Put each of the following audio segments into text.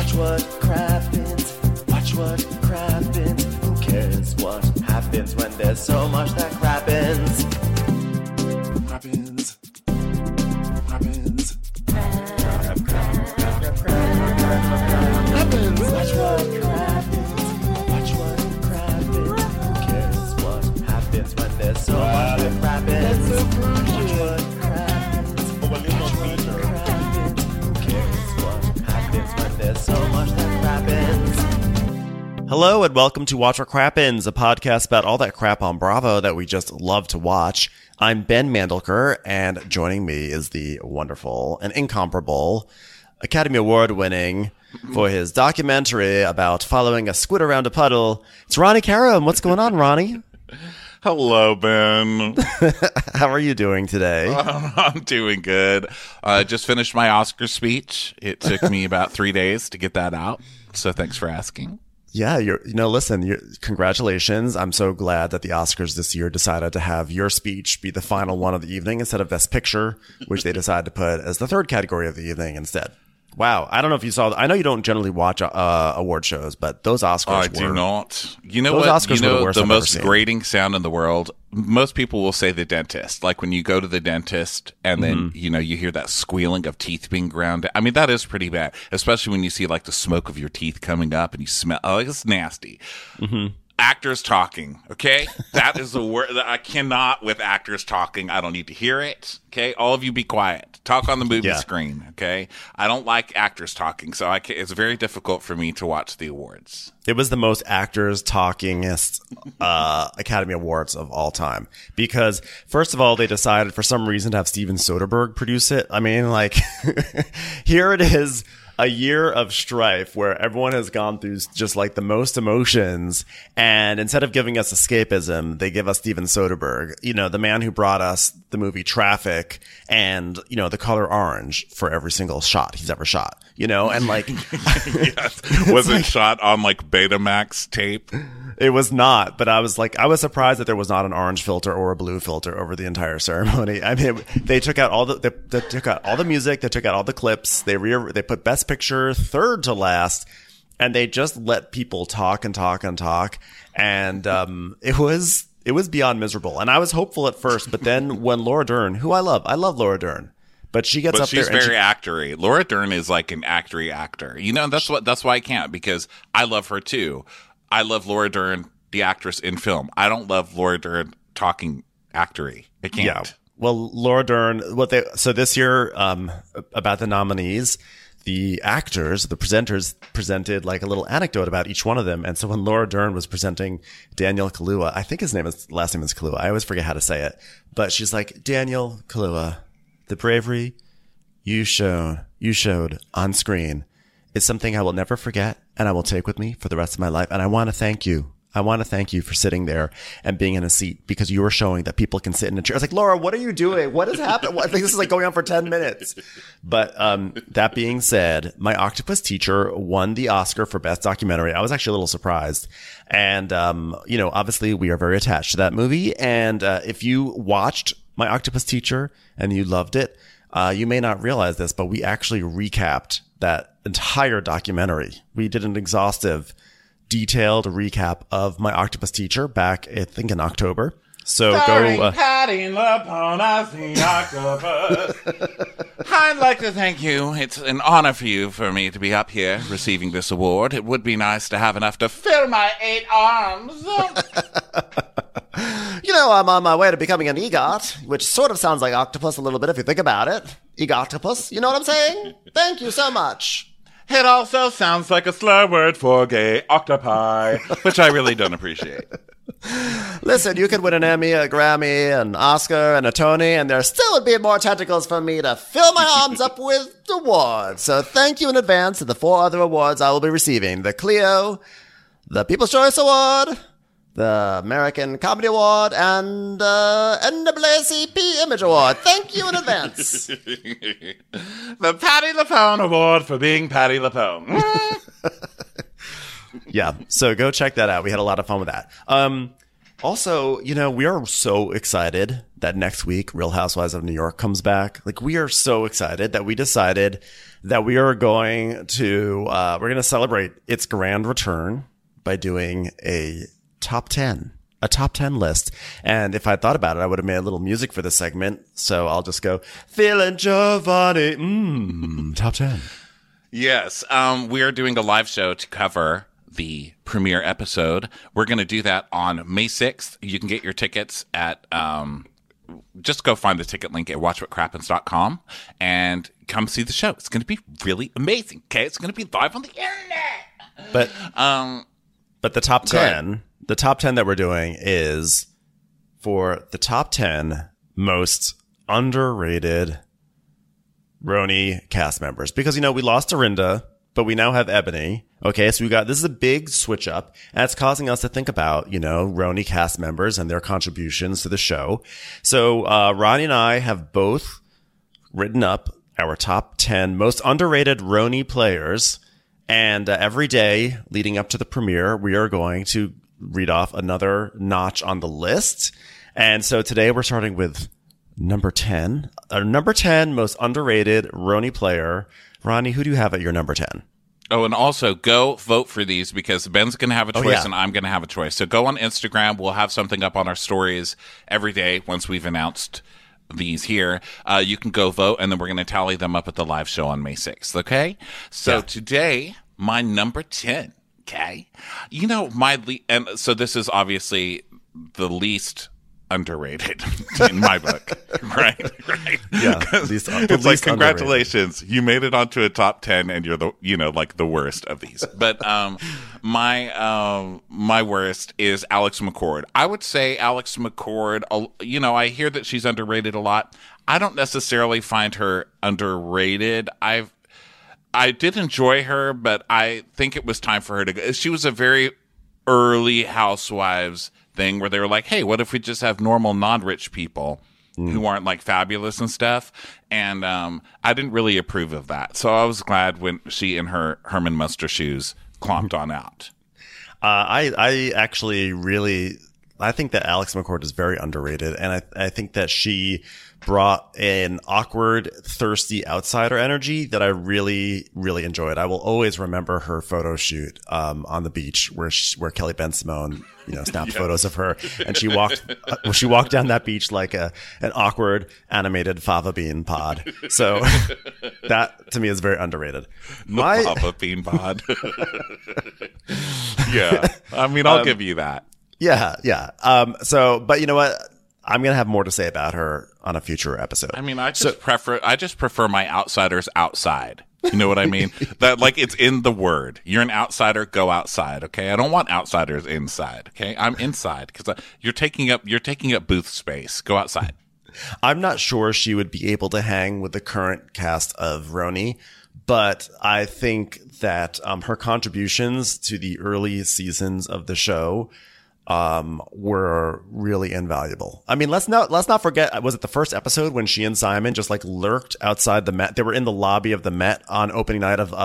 Watch what crappens. Watch what crappens. Who cares what happens when there's so much that crappens? Crappens. Crappens. Crappens. Watch what crappens. Watch what crappens. Who cares what happens when there's so much that crappens? Watch what crappens. Watch what crappens. Who cares what happens when there's so much that crappens? Hello and welcome to Watch What Crappens, a podcast about all that crap on Bravo that we just love to watch. I'm Ben Mandelker, and joining me is the wonderful and incomparable Academy Award winning for his documentary about following a squid around a puddle. It's Ronnie Karam. What's going on, Ronnie? Hello, Ben. How are you doing today? I'm doing good. I just finished my Oscar speech. It took me about 3 days to get that out, so thanks for asking. Yeah, congratulations. I'm so glad that the Oscars this year decided to have your speech be the final one of the evening instead of Best Picture, which they decided to put as the third category of the evening instead. Wow. I don't know if you saw, I know you don't generally watch award shows, but those Oscars I do not. You know what? Oscars were the worst the I've most ever seen. grating sound in the world? Most people will say the dentist. Like when you go to the dentist and then, you hear that squealing of teeth being ground. I mean, that is pretty bad, especially when you see like the smoke of your teeth coming up and you smell, it's nasty. Mm-hmm. Actors talking, okay? That is the word. I cannot with actors talking. I don't need to hear it, okay? All of you be quiet. Talk on the movie screen, okay? I don't like actors talking, so it's very difficult for me to watch the awards. It was the most actors talkingest Academy Awards of all time. Because, first of all, they decided for some reason to have Steven Soderbergh produce it. I mean, like, here it is. A year of strife where everyone has gone through just like the most emotions, and instead of giving us escapism, they give us Steven Soderbergh, the man who brought us the movie Traffic and, The Color Orange for every single shot he's ever shot, and like, yes. Was it shot on like Betamax tape? It was not, but I was surprised that there was not an orange filter or a blue filter over the entire ceremony. I mean, they took out all they took out all the music, they took out all the clips, they put Best Picture third to last, and they just let people talk and talk and talk, and it was beyond miserable. And I was hopeful at first, but then when Laura Dern, who I love Laura Dern. But she gets up there. She's very actory. Laura Dern is like an actory actor. That's why I can't, because I love her too. I love Laura Dern, the actress in film. I don't love Laura Dern talking actory. I can't. Yeah. Well, Laura Dern, so this year, about the nominees, the actors, the presenters presented like a little anecdote about each one of them. And so when Laura Dern was presenting Daniel Kaluuya, I think his last name is Kaluuya. I always forget how to say it, but she's like, Daniel Kaluuya, the bravery you showed on screen is something I will never forget, and I will take with me for the rest of my life. And I want to thank you. I want to thank you for sitting there and being in a seat, because you were showing that people can sit in a chair. I was like, Laura, what are you doing? What has happened? I think this is like going on for 10 minutes. But that being said, My Octopus Teacher won the Oscar for Best Documentary. I was actually a little surprised. And, obviously we are very attached to that movie. And if you watched My Octopus Teacher and you loved it, you may not realize this, but we actually recapped that entire documentary. We did an exhaustive, detailed recap of My Octopus Teacher back, I think, in October. So go. Patty LaPone as the octopus. I'd like to thank you. It's an honor for me to be up here receiving this award. It would be nice to have enough to fill my 8 arms. I'm on my way to becoming an EGOT, which sort of sounds like octopus a little bit if you think about it. EGOTopus, you know what I'm saying? Thank you so much. It also sounds like a slur word for gay octopi, which I really don't appreciate. Listen, you could win an Emmy, a Grammy, an Oscar, and a Tony, and there still would be more tentacles for me to fill my arms up with awards. So thank you in advance to the 4 other awards I will be receiving. The Clio, the People's Choice Award, the American Comedy Award, and NAACP Image Award. Thank you in advance. The Patty LaPone Award for being Patty LaPone. Yeah, so go check that out. We had a lot of fun with that. Also, we are so excited that next week Real Housewives of New York comes back. Like, we are so excited that we decided that we are going to we're going to celebrate its grand return by doing a top 10 list. And if I thought about it, I would have made a little music for this segment. So I'll just go, feeling Giovanni, top 10. Yes, we are doing a live show to cover the premiere episode. We're going to do that on May 6th. You can get your tickets at just go find the ticket link at watchwhatcrappens.com and come see the show. It's going to be really amazing. Okay, it's going to be live on the internet. But the top 10, that we're doing is for the top 10 most underrated RHONY cast members, because we lost Dorinda, but we now have Ebony. Okay, so this is a big switch up, and it's causing us to think about, RHONY cast members and their contributions to the show. So, Ronnie and I have both written up our top 10 most underrated RHONY players, and every day leading up to the premiere, we are going to read off another notch on the list. And so today we're starting with number 10. Our number 10 most underrated RHONY player. Ronnie, who do you have at your number 10? Oh, and also go vote for these, because Ben's going to have a choice and I'm going to have a choice. So go on Instagram. We'll have something up on our stories every day once we've announced these here. You can go vote, and then we're going to tally them up at the live show on May 6th. Okay? So today, my number 10. Okay? And so this is obviously the least underrated in my book. Right. Yeah. It's like, congratulations, underrated. You made it onto a top 10 and you're the worst of these. But my worst is Alex McCord. I would say Alex McCord, I hear that she's underrated a lot. I don't necessarily find her underrated. I did enjoy her, but I think it was time for her to go. She was a very early Housewives thing where they were like, hey, what if we just have normal non-rich people who aren't like fabulous and stuff? And I didn't really approve of that. So I was glad when she in her Herman Munster shoes clomped on out. I actually really, I think that Alex McCord is very underrated. And I think that she brought an awkward, thirsty outsider energy that I really, really enjoyed. I will always remember her photo shoot on the beach where Kelly Ben-Simone, snapped photos of her, and she walked down that beach like an awkward animated fava bean pod. So that to me is very underrated. Fava bean pod. Yeah, I mean, I'll give you that. Yeah. But you know what? I'm going to have more to say about her on a future episode. I mean, I just prefer my outsiders outside. You know what I mean? That, like, it's in the word. You're an outsider, go outside. Okay. I don't want outsiders inside. Okay. I'm inside because you're taking up booth space. Go outside. I'm not sure she would be able to hang with the current cast of RHONY, but I think that her contributions to the early seasons of the show were really invaluable. I mean, let's not forget, was it the first episode when she and Simon just like lurked outside the Met? They were in the lobby of the Met on opening night of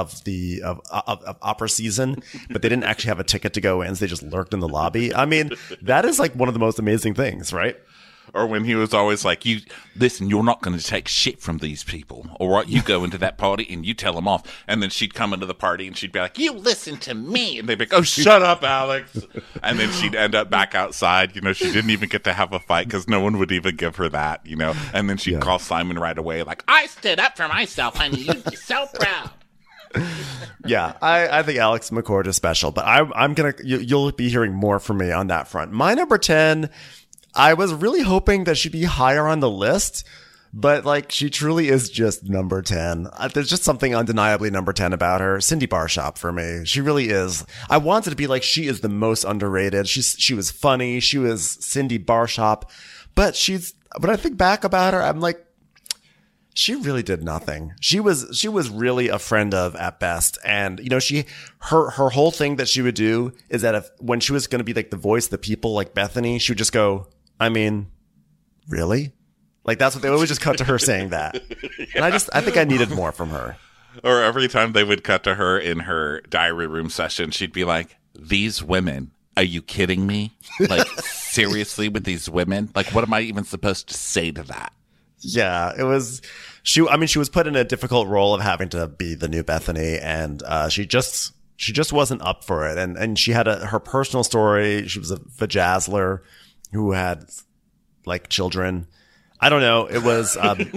opera season, but they didn't actually have a ticket to go in, so they just lurked in the lobby. I mean, that is like one of the most amazing things, right? Or when he was always like, "You listen, you're not going to take shit from these people. All right, you go into that party and you tell them off." And then she'd come into the party and she'd be like, "You listen to me," and they'd be like, "Oh, shut up, Alex." And then she'd end up back outside. You know, she didn't even get to have a fight because no one would even give her that. You know, and then she'd call Simon right away, like, "I stood up for myself, honey. You'd be so proud." Yeah, I think Alex McCord is special, but I'm gonna you'll be hearing more from me on that front. My number 10. I was really hoping that she'd be higher on the list, but like she truly is just number 10. There's just something undeniably number 10 about her. Cindy Barshop for me. She really is. I wanted to be like, she is the most underrated. She was funny. She was Cindy Barshop, but when I think back about her, I'm like, she really did nothing. She was really a friend of at best. And, you know, her whole thing that she would do is that when she was going to be like the voice of the people, like Bethany, she would just go, "I mean, really?" Like that's what they always just cut to her saying that. And I think I needed more from her. Or every time they would cut to her in her diary room session, she'd be like, "These women, are you kidding me? Like, seriously with these women? Like, what am I even supposed to say to that? Yeah, it was. She was put in a difficult role of having to be the new Bethany, and she just wasn't up for it. And she had her personal story. She was a vajazzler who had like children. I don't know. It was.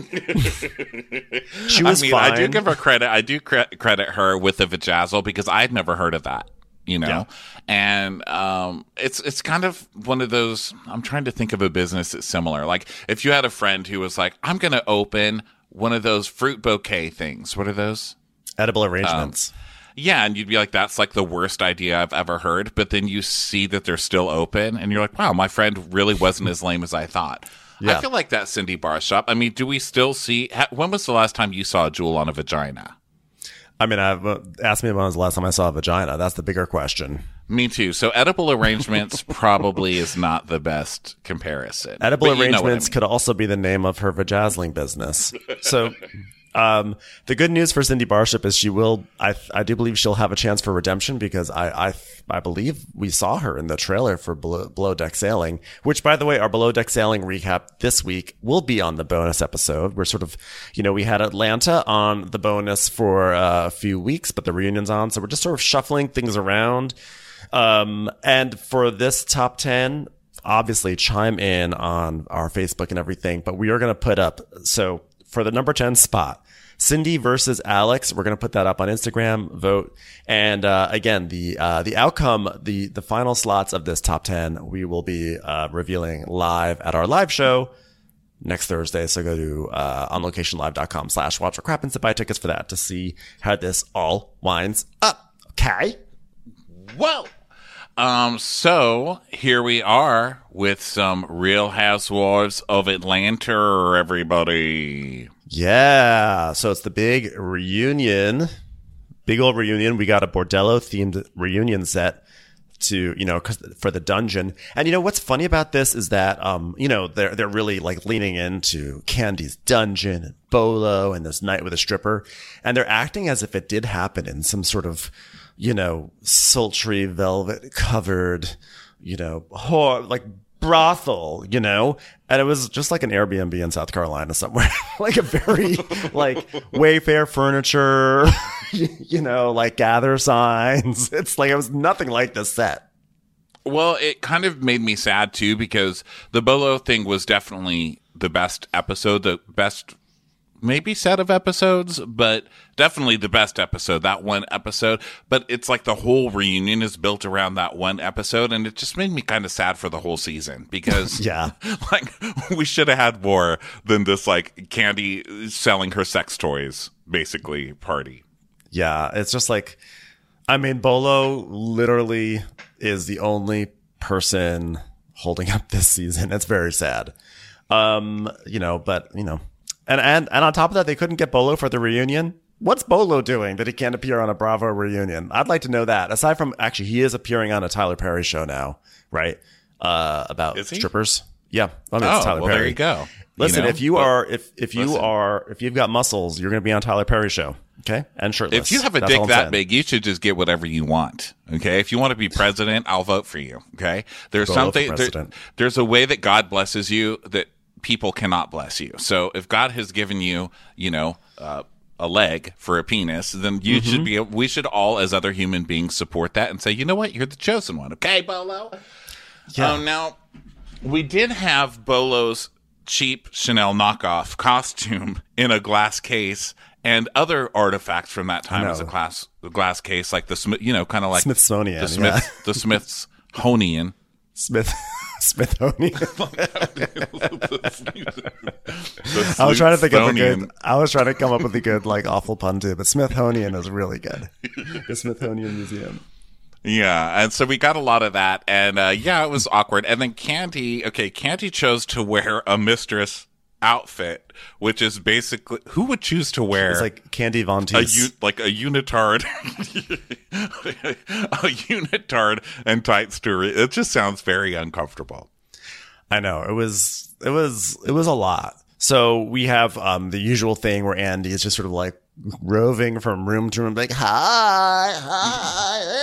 She was fine. I do give her credit. I do credit her with the vajazzle because I'd never heard of that. Yeah. And it's kind of one of those. I'm trying to think of a business that's similar. Like if you had a friend who was like, "I'm going to open one of those fruit bouquet things." What are those? Edible arrangements. Yeah, and you'd be like, "That's like the worst idea I've ever heard." But then you see that they're still open, and you're like, "Wow, my friend really wasn't as lame as I thought." Yeah. I feel like that Cindy Bar Shop. I mean, do we still see? When was the last time you saw a jewel on a vagina? I mean, asked me when was the last time I saw a vagina. That's the bigger question. Me too. So edible arrangements probably is not the best comparison. Edible But you know what I arrangements mean. could also be the name of her vajazzling business. So, the good news for Cindy Barshop is she will. I do believe she'll have a chance for redemption because I believe we saw her in the trailer for Below Deck Sailing, which, by the way, our Below Deck Sailing recap this week will be on the bonus episode. We're sort of, we had Atlanta on the bonus for a few weeks, but the reunion's on, so we're just sort of shuffling things around. And for this top 10, obviously chime in on our Facebook and everything, but we are going to put up, so for the number 10 spot, Cindy versus Alex, we're going to put that up on Instagram, vote. And, again, the outcome, the final slots of this top 10, we will be, revealing live at our live show next Thursday. So go to, onlocationlive.com/watchforcrap and buy tickets for that to see how this all winds up. Okay. Whoa. So here we are with some Real Housewives of Atlanta, everybody. Yeah. So it's the big reunion, big old reunion. We got a Bordello themed reunion set to, for the dungeon. And what's funny about this is that, they're really like leaning into Candy's dungeon and Bolo and this night with a stripper. And they're acting as if it did happen in some sort of, sultry velvet covered, like brothel, and it was just like an Airbnb in South Carolina somewhere, like a very like Wayfair furniture, like gather signs. It's like, it was nothing like this set. Well, it kind of made me sad too because the Bolo thing was definitely the best episode, the best maybe set of episodes, but definitely the best episode, that one episode. But it's like the whole reunion is built around that one episode, and it just made me kind of sad for the whole season because Yeah. like we should have had more than this like Candy selling her sex toys basically party. Yeah, it's just like, Bolo literally is the only person holding up this season. It's very sad. And on top of that, they couldn't get Bolo for the reunion. What's Bolo doing that he can't appear on a Bravo reunion? I'd like to know that. Aside from, actually, he is appearing on a Tyler Perry show now, right? About strippers. Yeah. It's Tyler Perry. There you go. Listen, if you've got muscles, you're going to be on Tyler Perry's show. Okay. And shirtless. If you have a dick that big, you should just get whatever you want. Okay. If you want to be president, I'll vote for you. Okay. There's there's a way that God blesses you that people cannot bless you. So if God has given you, a leg for a penis, then you should be, we should all as other human beings support that and say, you know what? You're the chosen one. Okay, Bolo? Yeah. Now, we did have Bolo's cheap Chanel knockoff costume in a glass case and other artifacts from that time as a glass case, like the kind of like Smithsonian, the Smithsonian. Smithsonian. I was trying to think of a good. I was trying to come up with a good like awful pun too, but Smithsonian is really good. The Smithsonian Museum. Yeah, and so we got a lot of that, and it was awkward. And then Candy chose to wear a mistress outfit, which is basically, who would choose to wear? It's like Candy Von Teese. A unitard, a unitard and tight story. It just sounds very uncomfortable. I know, it was a lot. So we have the usual thing where Andy is just sort of like roving from room to room, like, hi, hey,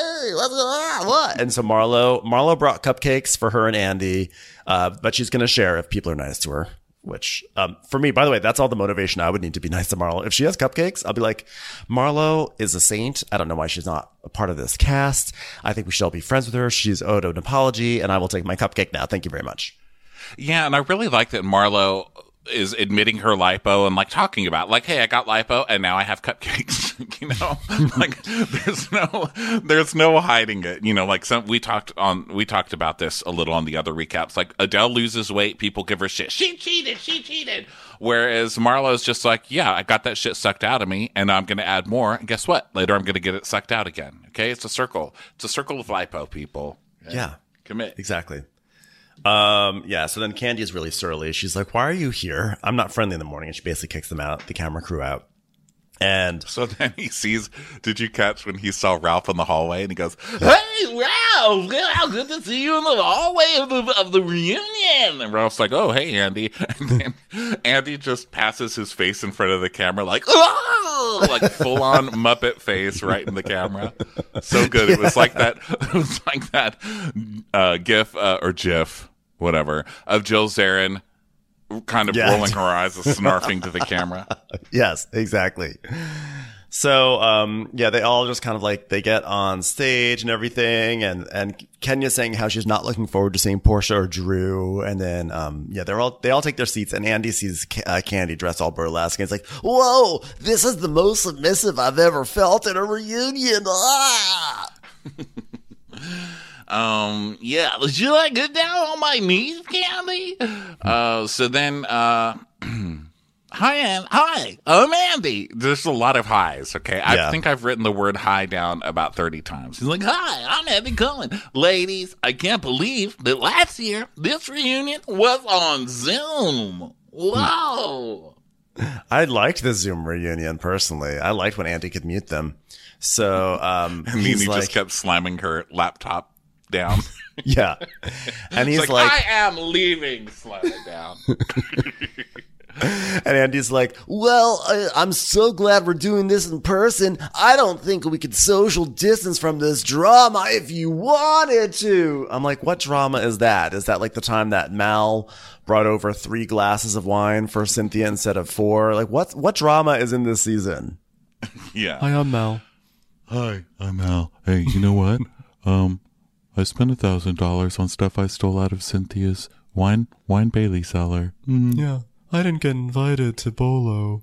what? And so Marlo brought cupcakes for her and Andy, but she's going to share if people are nice to her. Which, for me, by the way, that's all the motivation I would need to be nice to Marlo. If she has cupcakes, I'll be like, Marlo is a saint. I don't know why she's not a part of this cast. I think we should all be friends with her. She's owed an apology, and I will take my cupcake now. Thank you very much. Yeah, and I really like that Marlo is admitting her lipo and like talking about like, hey, I got lipo and now I have cupcakes. You know, like there's no hiding it. You know, like we talked about this a little on the other recaps. Like Adele loses weight, people give her shit. She cheated. Whereas Marlo's just like, yeah, I got that shit sucked out of me and I'm going to add more. And guess what? Later I'm going to get it sucked out again. Okay. It's a circle. It's a circle of lipo, people. Okay? Yeah. Commit. Exactly. Yeah, so then Candy is really surly. She's like, why are you here? I'm not friendly in the morning. And she basically kicks them out, the camera crew out. And so then he sees, did you catch when he saw Ralph in the hallway and he goes, hey, Ralph, good to see you in the hallway of the reunion. And Ralph's like, oh, hey, Andy. And then Andy just passes his face in front of the camera like, oh, like full on Muppet face right in the camera. So good. It was like that. It was like that GIF or GIF, whatever, of Jill Zarin kind of rolling her eyes and snarfing to the camera. Yes, exactly. So, they all just kind of like, they get on stage and everything. And Kenya's saying how she's not looking forward to seeing Portia or Drew. And then, they all take their seats and Andy sees Candy dressed all burlesque. And it's like, whoa, this is the most submissive I've ever felt in a reunion. Ah! Should I get down on my knees, Candy? So then, hi, I'm Andy. There's a lot of highs, okay? I think I've written the word hi down about 30 times. He's like, hi, I'm Andy Cohen. Ladies, I can't believe that last year, this reunion was on Zoom. Whoa. I liked the Zoom reunion, personally. I liked when Andy could mute them. So, and then he just kept slamming her laptop down. Yeah. And he's like, I am leaving. Slam it down. And Andy's like, well, I'm so glad we're doing this in person. I don't think we could social distance from this drama if you wanted to. I'm like, what drama is that? Is that like the time that Mal brought over 3 glasses of wine for Cynthia instead of 4? Like, what drama is in this season? Yeah. Hi, I'm Mal. Hi, I'm Mal. Hey, you know what? I spent $1,000 on stuff I stole out of Cynthia's wine Bailey cellar. Yeah, I didn't get invited to Bolo.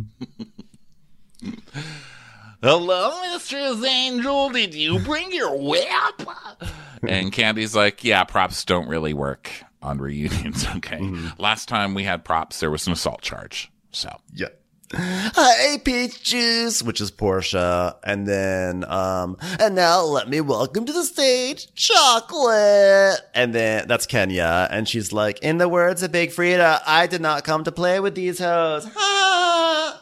Hello, Mistress Angel. Did you bring your whip? And Candy's like, yeah, props don't really work on reunions. Okay. Last time we had props, there was an assault charge. So yeah. Hey, Peach Juice, which is Portia. And then, and now let me welcome to the stage, Chocolate. And then that's Kenya. And she's like, in the words of Big Frida, I did not come to play with these hoes. Ha!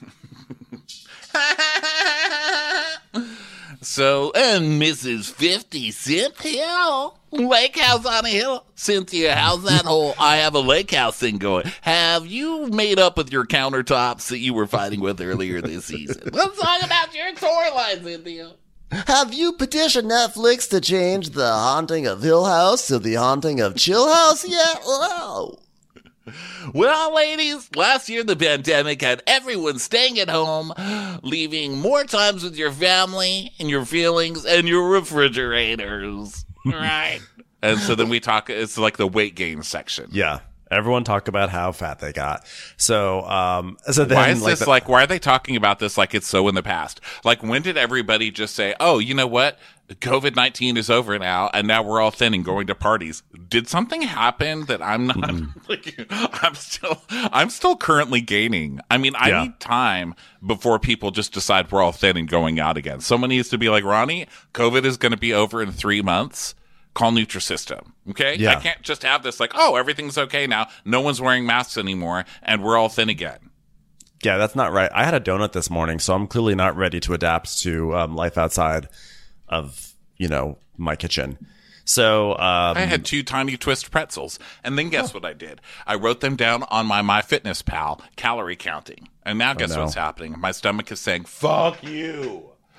So, and Mrs. 50 Cent Hill, lake house on a hill. Cynthia, how's that whole I have a lake house thing going? Have you made up with your countertops that you were fighting with earlier this season? Let's talk about your storyline, Cynthia. Have you petitioned Netflix to change the Haunting of Hill House to the Haunting of Chill House yet? Oh. Well, ladies, last year the pandemic had everyone staying at home, leaving more times with your family and your feelings and your refrigerators. Right. And so then we talk, it's like the weight gain section. Yeah. Everyone talk about how fat they got. So then why is this like, why are they talking about this like it's so in the past? Like, when did everybody just say, oh, you know what? COVID-19 is over now, and now we're all thin and going to parties. Did something happen that I'm not, like, I'm still currently gaining. I mean, I need time before people just decide we're all thin and going out again. Someone needs to be like, Ronnie, COVID is going to be over in 3 months. Call Nutrisystem. Okay. Yeah. I can't just have this like, oh, everything's okay now. No one's wearing masks anymore and we're all thin again. Yeah, that's not right. I had a donut this morning, so I'm clearly not ready to adapt to life outside of, my kitchen. So I had 2 tiny twist pretzels. And then guess what I did? I wrote them down on my MyFitnessPal calorie counting. And now guess what's happening? My stomach is saying, fuck you.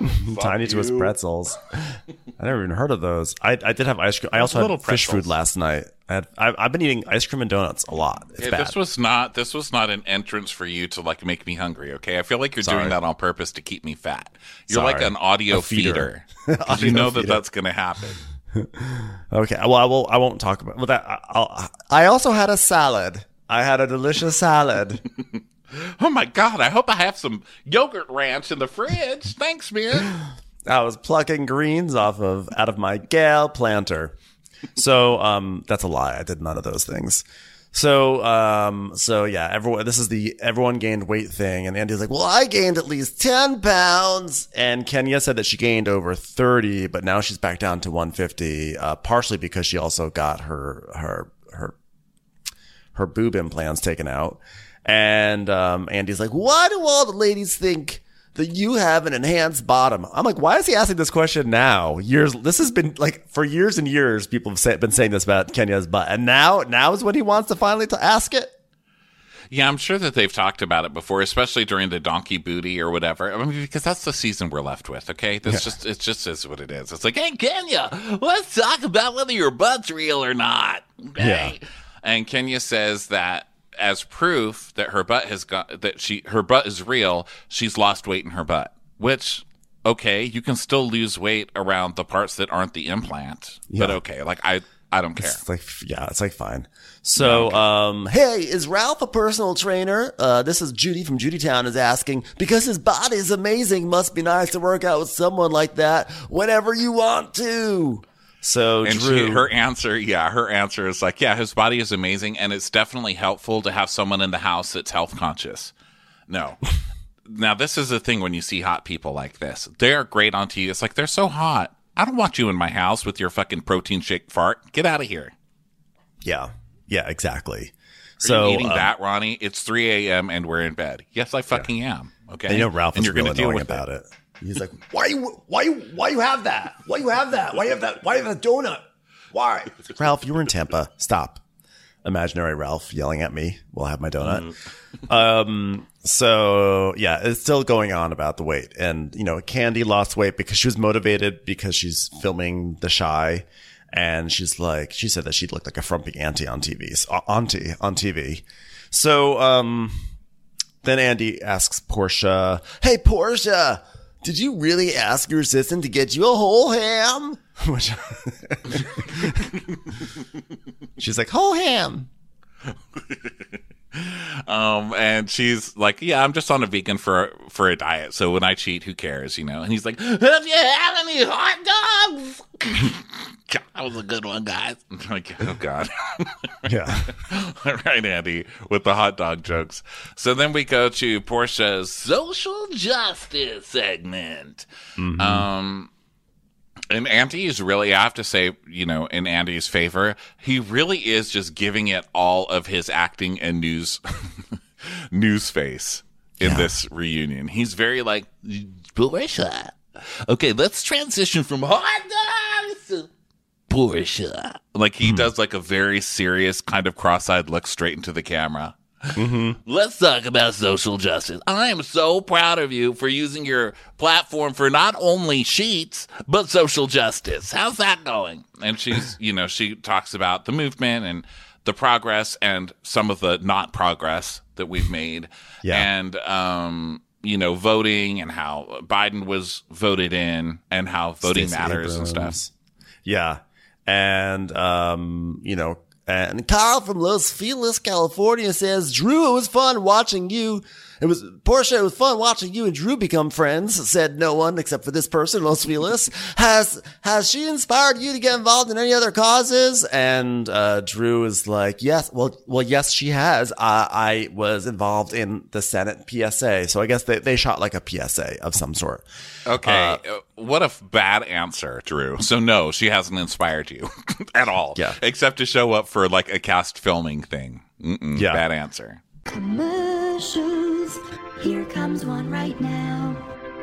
Tiny Twist pretzels. I never even heard of those. I did have ice cream. I also Little had fish pretzels. food last night. I've been eating ice cream and donuts a lot. It's bad. This was not an entrance for you to like make me hungry. Okay, I feel like you're Sorry. doing that on purpose to keep me fat. You're like Sorry. an audio A feeder. feeder. 'Cause you know that that's going to happen. Okay. Well, I won't talk about that. I also had a salad. I had a delicious salad. Oh my god! I hope I have some yogurt ranch in the fridge. Thanks, man. I was plucking greens out of my gal planter. So that's a lie. I did none of those things. So yeah, everyone gained weight thing, and Andy's like, well, I gained at least 10 pounds, and Kenya said that she gained over 30, but now she's back down to 150, partially because she also got her boob implants taken out. And Andy's like, why do all the ladies think that you have an enhanced bottom? I'm like, why is he asking this question now? This has been like for years and years. People have been saying this about Kenya's butt, and now is when he wants to finally ask it. Yeah, I'm sure that they've talked about it before, especially during the donkey booty or whatever. I mean, because that's the season we're left with. Okay, it just is what it is. It's like, hey, Kenya, let's talk about whether your butt's real or not. Okay? Yeah. And Kenya says that as proof that her butt her butt is real, she's lost weight in her butt. Which, okay, you can still lose weight around the parts that aren't the implant. Yeah. But okay, like I don't care. It's like fine. So, hey, is Ralph a personal trainer? This is Judy from Judytown is asking, because his body is amazing, must be nice to work out with someone like that whenever you want to. So And Drew, her answer is like, yeah, his body is amazing, and it's definitely helpful to have someone in the house that's health conscious. No. Now, this is the thing when you see hot people like this. They're great on TV. It's like, they're so hot. I don't want you in my house with your fucking protein shake fart. Get out of here. yeah, exactly. Are you eating that, Ronnie? It's 3 a.m. and we're in bed. Yes, I fucking am. Okay. And Ralph and is you're really going to deal annoying with about it. He's like, why you have that? Why you have that? Why you have that? Why you have a donut? Why? Ralph, you were in Tampa. Stop. Imaginary Ralph yelling at me while I have my donut. So yeah, it's still going on about the weight. And, Candy lost weight because she was motivated because she's filming The Shy. And she said that she looked like a frumpy auntie on TV. So, then Andy asks Portia, hey, Portia, did you really ask your assistant to get you a whole ham? She's like, whole ham. And she's like, yeah, I'm just on a vegan for a diet. So when I cheat, who cares, And he's like, have you had any hot dogs? God, that was a good one, guys. I'm like, oh, God. Yeah. All right, Andy, with the hot dog jokes. So then we go to Portia's social justice segment. Mm-hmm. And Andy is really, I have to say, in Andy's favor, he really is just giving it all of his acting and news face in this reunion. He's very like, Portia. Okay, let's transition from hot dogs to Portia. Like he does like a very serious kind of cross-eyed look straight into the camera. Mm-hmm. Let's talk about social justice. I am so proud of you for using your platform for not only sheets, but social justice. How's that going? And she's, she talks about the movement and the progress and some of the not progress that we've made. Yeah. And, voting and how Biden was voted in and how voting Stacey matters and Abrams. stuff. Yeah. And, and Carl from Los Feliz, California says, Drew, it was fun watching you. Portia, it was fun watching you and Drew become friends, said no one except for this person, Los Feliz. Has she inspired you to get involved in any other causes? And, Drew is like, yes, well, yes, she has. I was involved in the Senate PSA. So I guess they shot like a PSA of some sort. Okay. What a bad answer, Drew. So no, she hasn't inspired you at all. Yeah. Except to show up for like a cast filming thing. Yeah. Bad answer. Commercials. Here comes one right now.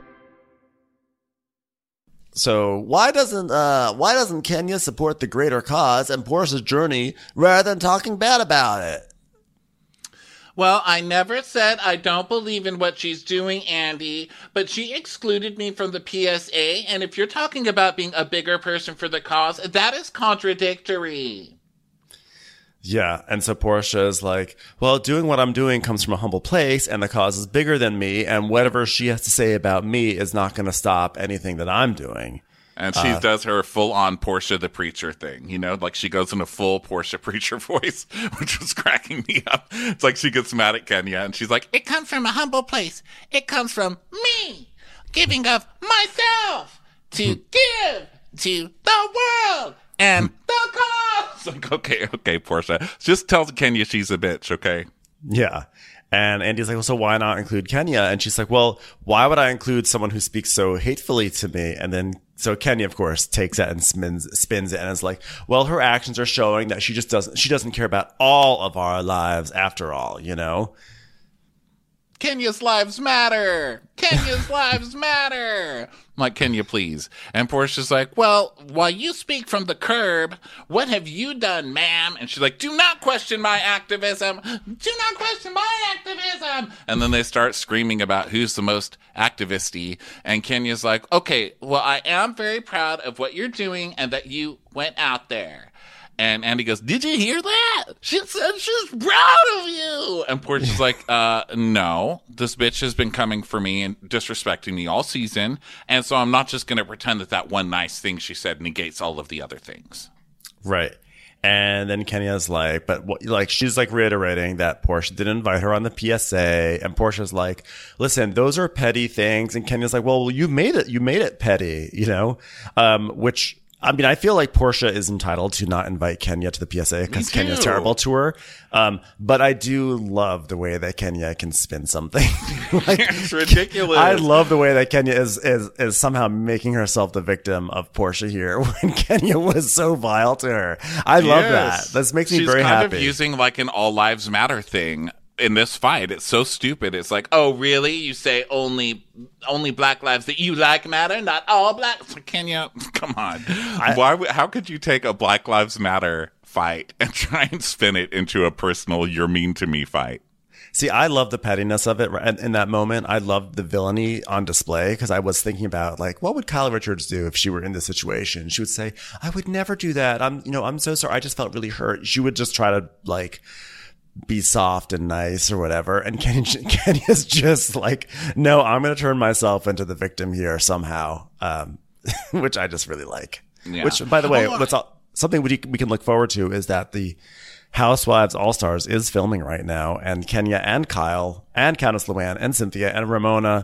So why doesn't Kenya support the greater cause and Portia's journey rather than talking bad about it? Well, I never said I don't believe in what she's doing, Andy, but she excluded me from the PSA, and if you're talking about being a bigger person for the cause, that is contradictory. Yeah, and so Portia is like, well, doing what I'm doing comes from a humble place, and the cause is bigger than me, and whatever she has to say about me is not going to stop anything that I'm doing. And she does her full-on Portia the Preacher thing, you know? Like, she goes in a full Portia Preacher voice, which was cracking me up. It's like she gets mad at Kenya, and she's like, it comes from a humble place. It comes from me, giving of myself to give to the world and the cause. It's like, okay, Portia. Just tell Kenya she's a bitch, okay? Yeah. And Andy's like, well, so why not include Kenya? And she's like, well, why would I include someone who speaks so hatefully to me? And then, so Kenya, of course, takes that and spins it and is like, well, her actions are showing that she doesn't care about all of our lives after all, you know? Kenya's lives matter. Kenya's lives matter. I'm like, Kenya, please. And Portia's like, well, while you speak from the curb, what have you done, ma'am? And she's like, do not question my activism. Do not question my activism. And then they start screaming about who's the most activisty. And Kenya's like, okay, well, I am very proud of what you're doing and that you went out there. And Andy goes, did you hear that? She said she's proud of you. And Portia's like, no, this bitch has been coming for me and disrespecting me all season. And so I'm not just going to pretend that one nice thing she said negates all of the other things. Right. And then Kenya's like, but what, like, she's like reiterating that Portia didn't invite her on the PSA. And Portia's like, listen, those are petty things. And Kenya's like, well, you made it petty, you know, which, I mean, I feel like Portia is entitled to not invite Kenya to the PSA because Kenya's terrible to her. But I do love the way that Kenya can spin something. Like, it's ridiculous. I love the way that Kenya is somehow making herself the victim of Portia here when Kenya was so vile to her. I love that. This makes me very happy. She's kind of using like an all lives matter thing in this fight. It's so stupid. It's like, oh, really? You say only black lives that you like matter, not all black? Kenya, come on. How could you take a Black Lives Matter fight and try and spin it into a personal you're mean to me fight? See, I love the pettiness of it. In that moment, I loved the villainy on display because I was thinking about, like, what would Kyle Richards do if she were in this situation? She would say, I would never do that. I'm so sorry. I just felt really hurt. She would just try to, like, be soft and nice or whatever. And Kenya's just like, no, I'm going to turn myself into the victim here somehow. Which I just really like. Yeah. Which, by the way, something we can look forward to is that the Housewives All-Stars is filming right now, and Kenya and Kyle and Countess Luann and Cynthia and Ramona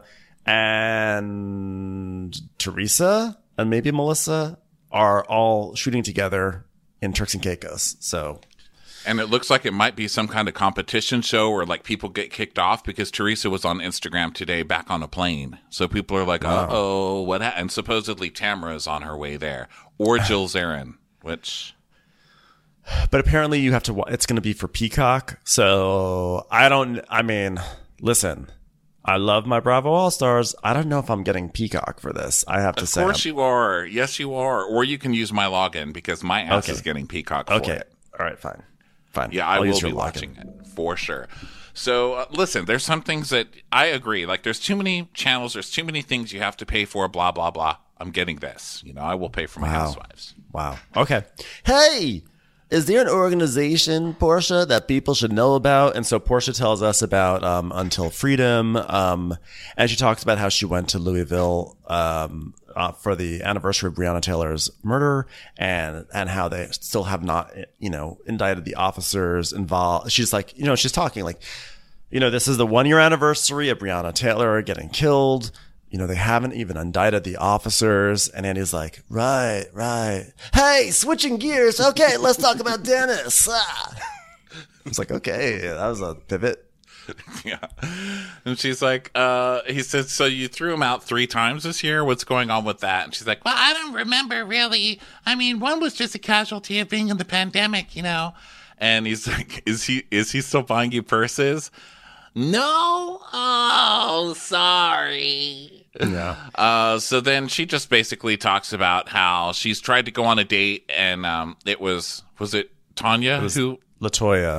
and Teresa and maybe Melissa are all shooting together in Turks and Caicos. So, and it looks like it might be some kind of competition show where like people get kicked off because Teresa was on Instagram today back on a plane. So people are like, uh-oh, what happened? And supposedly Tamara is on her way there. Or Jill Zarin, which... But apparently you have to... It's going to be for Peacock. So listen, I love my Bravo All-Stars. I don't know if I'm getting Peacock for this. I have to say. Of course you are. Yes, you are. Or you can use my login because my ass is getting Peacock for it. All right, fine. Yeah, I will be watching it for sure. So, listen, there's some things that I agree. Like, there's too many channels. There's too many things you have to pay for, blah, blah, blah. I'm getting this. You know, I will pay for my Housewives. Wow. Okay. Hey, is there an organization, Portia, that people should know about? And so Portia tells us about Until Freedom. And she talks about how she went to Louisville for the anniversary of Breonna Taylor's murder and how they still have not, indicted the officers involved. She's like, she's talking like, this is the 1-year anniversary of Breonna Taylor getting killed. They haven't even indicted the officers. And Andy's like, right. Hey, switching gears. Okay, let's talk about Dennis. I was like, okay, that was a pivot. Yeah. And she's like, he says, so you threw him out 3 times this year? What's going on with that? And she's like, well, I don't remember really. I mean, one was just a casualty of being in the pandemic, And he's like, is he still buying you purses? No. Oh, sorry. Yeah. So then she just basically talks about how she's tried to go on a date and it was it Tanya who LaToya.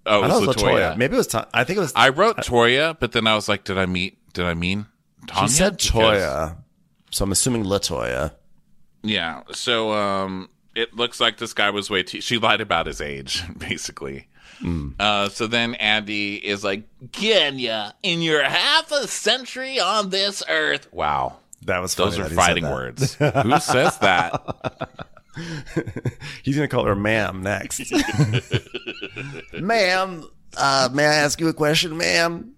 Oh, I it know was Latoya. Maybe it was. I think it was. I wrote Toya, but then I was like, did I mean Tanya? She said Because- Toya, so I'm assuming Latoya. Yeah. So it looks like this guy was way too. She lied about his age, basically. So then Andy is like, Kenya, in your half a century on this earth. Wow. That was funny Those are that he said fighting that. words. Who says that? He's gonna call her ma'am next. Ma'am, may I ask you a question, ma'am?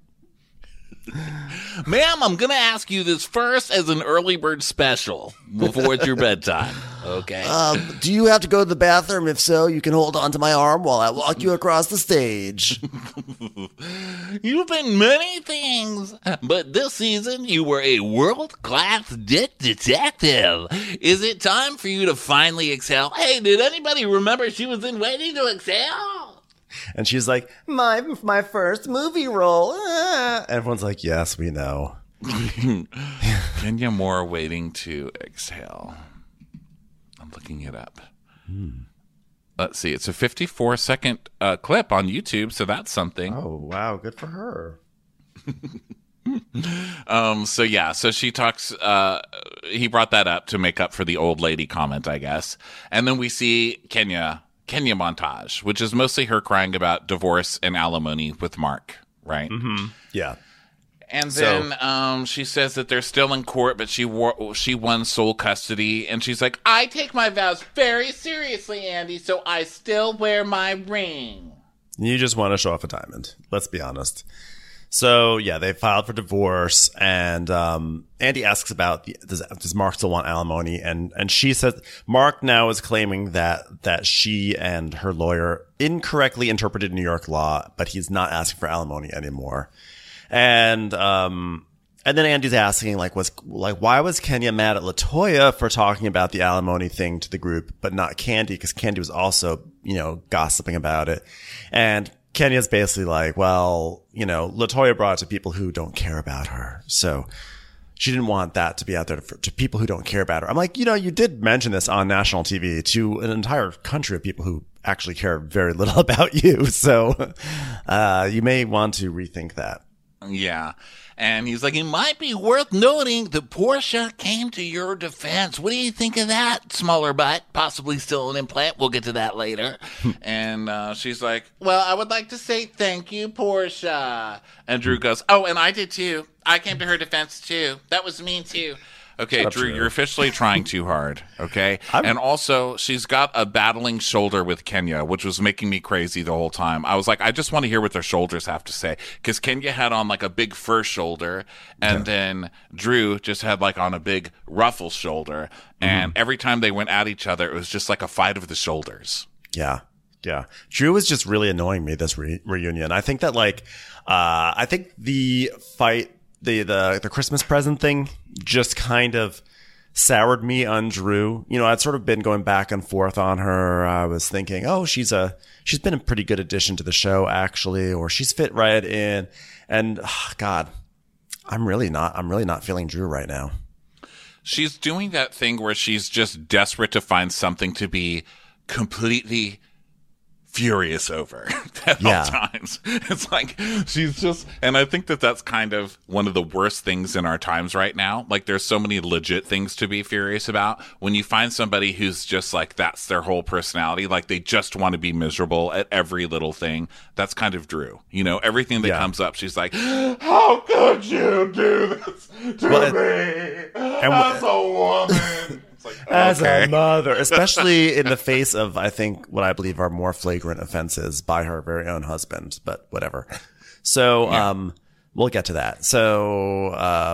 Ma'am, I'm going to ask you this first as an early bird special before it's your bedtime. Okay. Do you have to go to the bathroom? If so, you can hold on to my arm while I walk you across the stage. You've been many things, but this season you were a world-class detective. Is it time for you to finally exhale? Hey, did anybody remember she was in Waiting to Exhale? And she's like, my first movie role. Ah. Everyone's like, yes, we know. Kenya Moore Waiting to Exhale. I'm looking it up. Let's see. It's a 54-second clip on YouTube, so that's something. Oh, wow. Good for her. So she talks, he brought that up to make up for the old lady comment, I guess. And then we see Kenya montage, which is mostly her crying about divorce and alimony with Mark, right? Yeah. And then she says that they're still in court, but she won sole custody. And she's like, I take my vows very seriously, Andy, so I still wear my ring. You just want to show off a diamond. Let's be honest. So, yeah, they filed for divorce, and Andy asks about does Mark still want alimony, and she says Mark now is claiming that she and her lawyer incorrectly interpreted New York law, but he's not asking for alimony anymore. And then Andy's asking why was Kenya mad at Latoya for talking about the alimony thing to the group, but not Candy, because Candy was also, gossiping about it. And Kenya's basically like, well, Latoya brought it to people who don't care about her. So she didn't want that to be out there to people who don't care about her. I'm like, you did mention this on national TV to an entire country of people who actually care very little about you. So you may want to rethink that. Yeah. And he's like, it might be worth noting that Portia came to your defense. What do you think of that? Smaller butt, possibly still an implant. We'll get to that later. And she's like, well, I would like to say thank you, Portia. And Drew goes, oh, and I did too. I came to her defense too. That was mean too. Okay, Drew, you're officially trying too hard, okay? And also, she's got a battling shoulder with Kenya, which was making me crazy the whole time. I was like, I just want to hear what their shoulders have to say. Because Kenya had on like a big fur shoulder, and then Drew just had like on a big ruffle shoulder. And every time they went at each other, it was just like a fight of the shoulders. Yeah. Yeah. Drew was just really annoying me this reunion. I think that I think the fight, the Christmas present thing just kind of soured me on Drew. I'd sort of been going back and forth on her. I was thinking, oh, she's been a pretty good addition to the show, actually, or she's fit right in. And God, I'm really not feeling Drew right now. She's doing that thing where she's just desperate to find something to be completely furious over at all times. It's like she's just, and I think that's kind of one of the worst things in our times right now. Like there's so many legit things to be furious about. When you find somebody who's just like, that's their whole personality, like they just want to be miserable at every little thing. That's kind of Drew. Everything that comes up, she's like, how could you do this to me as a woman? Like, as a mother, especially in the face of, I think, what I believe are more flagrant offenses by her very own husband, but whatever. So, we'll get to that. So,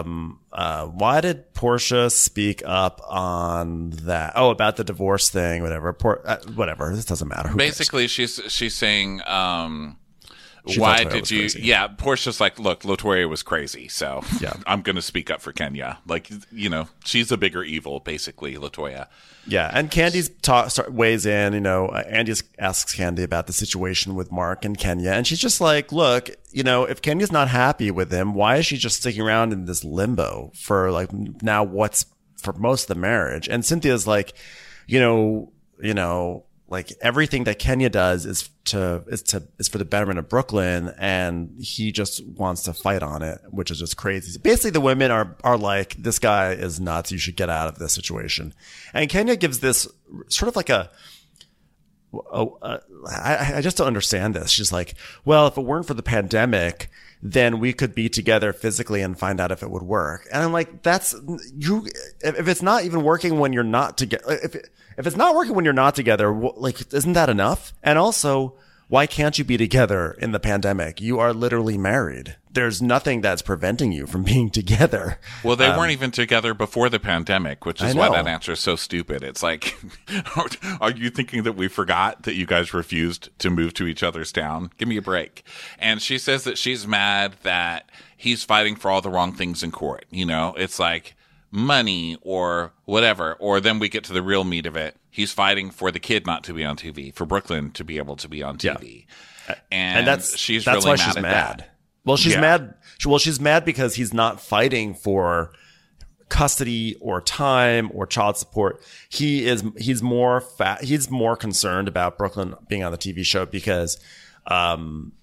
why did Portia speak up on that? Oh, about the divorce thing, whatever. Whatever. This doesn't matter. Basically, she's saying, why did you? Crazy. Yeah, Portia's like, look, Latoya was crazy, so I'm going to speak up for Kenya. Like, she's a bigger evil, basically, Latoya. Yeah, and Candy's weighs in. Andy asks Candy about the situation with Mark and Kenya, and she's just like, look, if Kenya's not happy with him, why is she just sticking around in this limbo for like now? What's for most of the marriage? And Cynthia's like, like everything that Kenya does is for the betterment of Brooklyn, and he just wants to fight on it, which is just crazy. Basically, the women are like, this guy is nuts. You should get out of this situation. And Kenya gives this sort of like I just don't understand this. She's like, well, if it weren't for the pandemic, then we could be together physically and find out if it would work. And I'm like, that's you. If it's not even working when you're not together, if it's not working when you're not together, like, isn't that enough? And also, why can't you be together in the pandemic? You are literally married. There's nothing that's preventing you from being together. Well, they weren't even together before the pandemic, which is why that answer is so stupid. It's like, are you thinking that we forgot that you guys refused to move to each other's town? Give me a break. And she says that she's mad that he's fighting for all the wrong things in court. You know, it's like money or whatever. Or then we get to the real meat of it. He's fighting for the kid not to be on TV, for Brooklyn to be able to be on TV. Yeah. And she's that's really why she's mad. That. Well, she's mad. Well, she's mad because he's not fighting for custody or time or child support. He's more concerned about Brooklyn being on the TV show because, I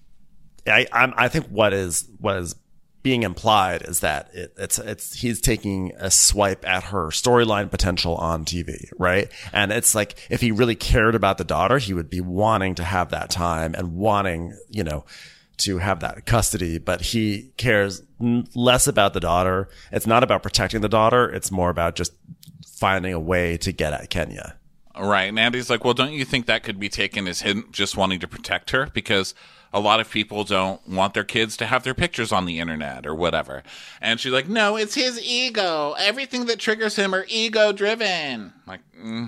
think what is being implied is that he's taking a swipe at her storyline potential on TV, right? And it's like, if he really cared about the daughter, he would be wanting to have that time and wanting, to have that custody, but he cares less about the daughter. It's not about protecting the daughter. It's more about just finding a way to get at Kenya. Right. And Andy's like, well, don't you think that could be taken as him just wanting to protect her? Because a lot of people don't want their kids to have their pictures on the internet or whatever. And she's like, no, it's his ego. Everything that triggers him are ego driven. Like, yeah,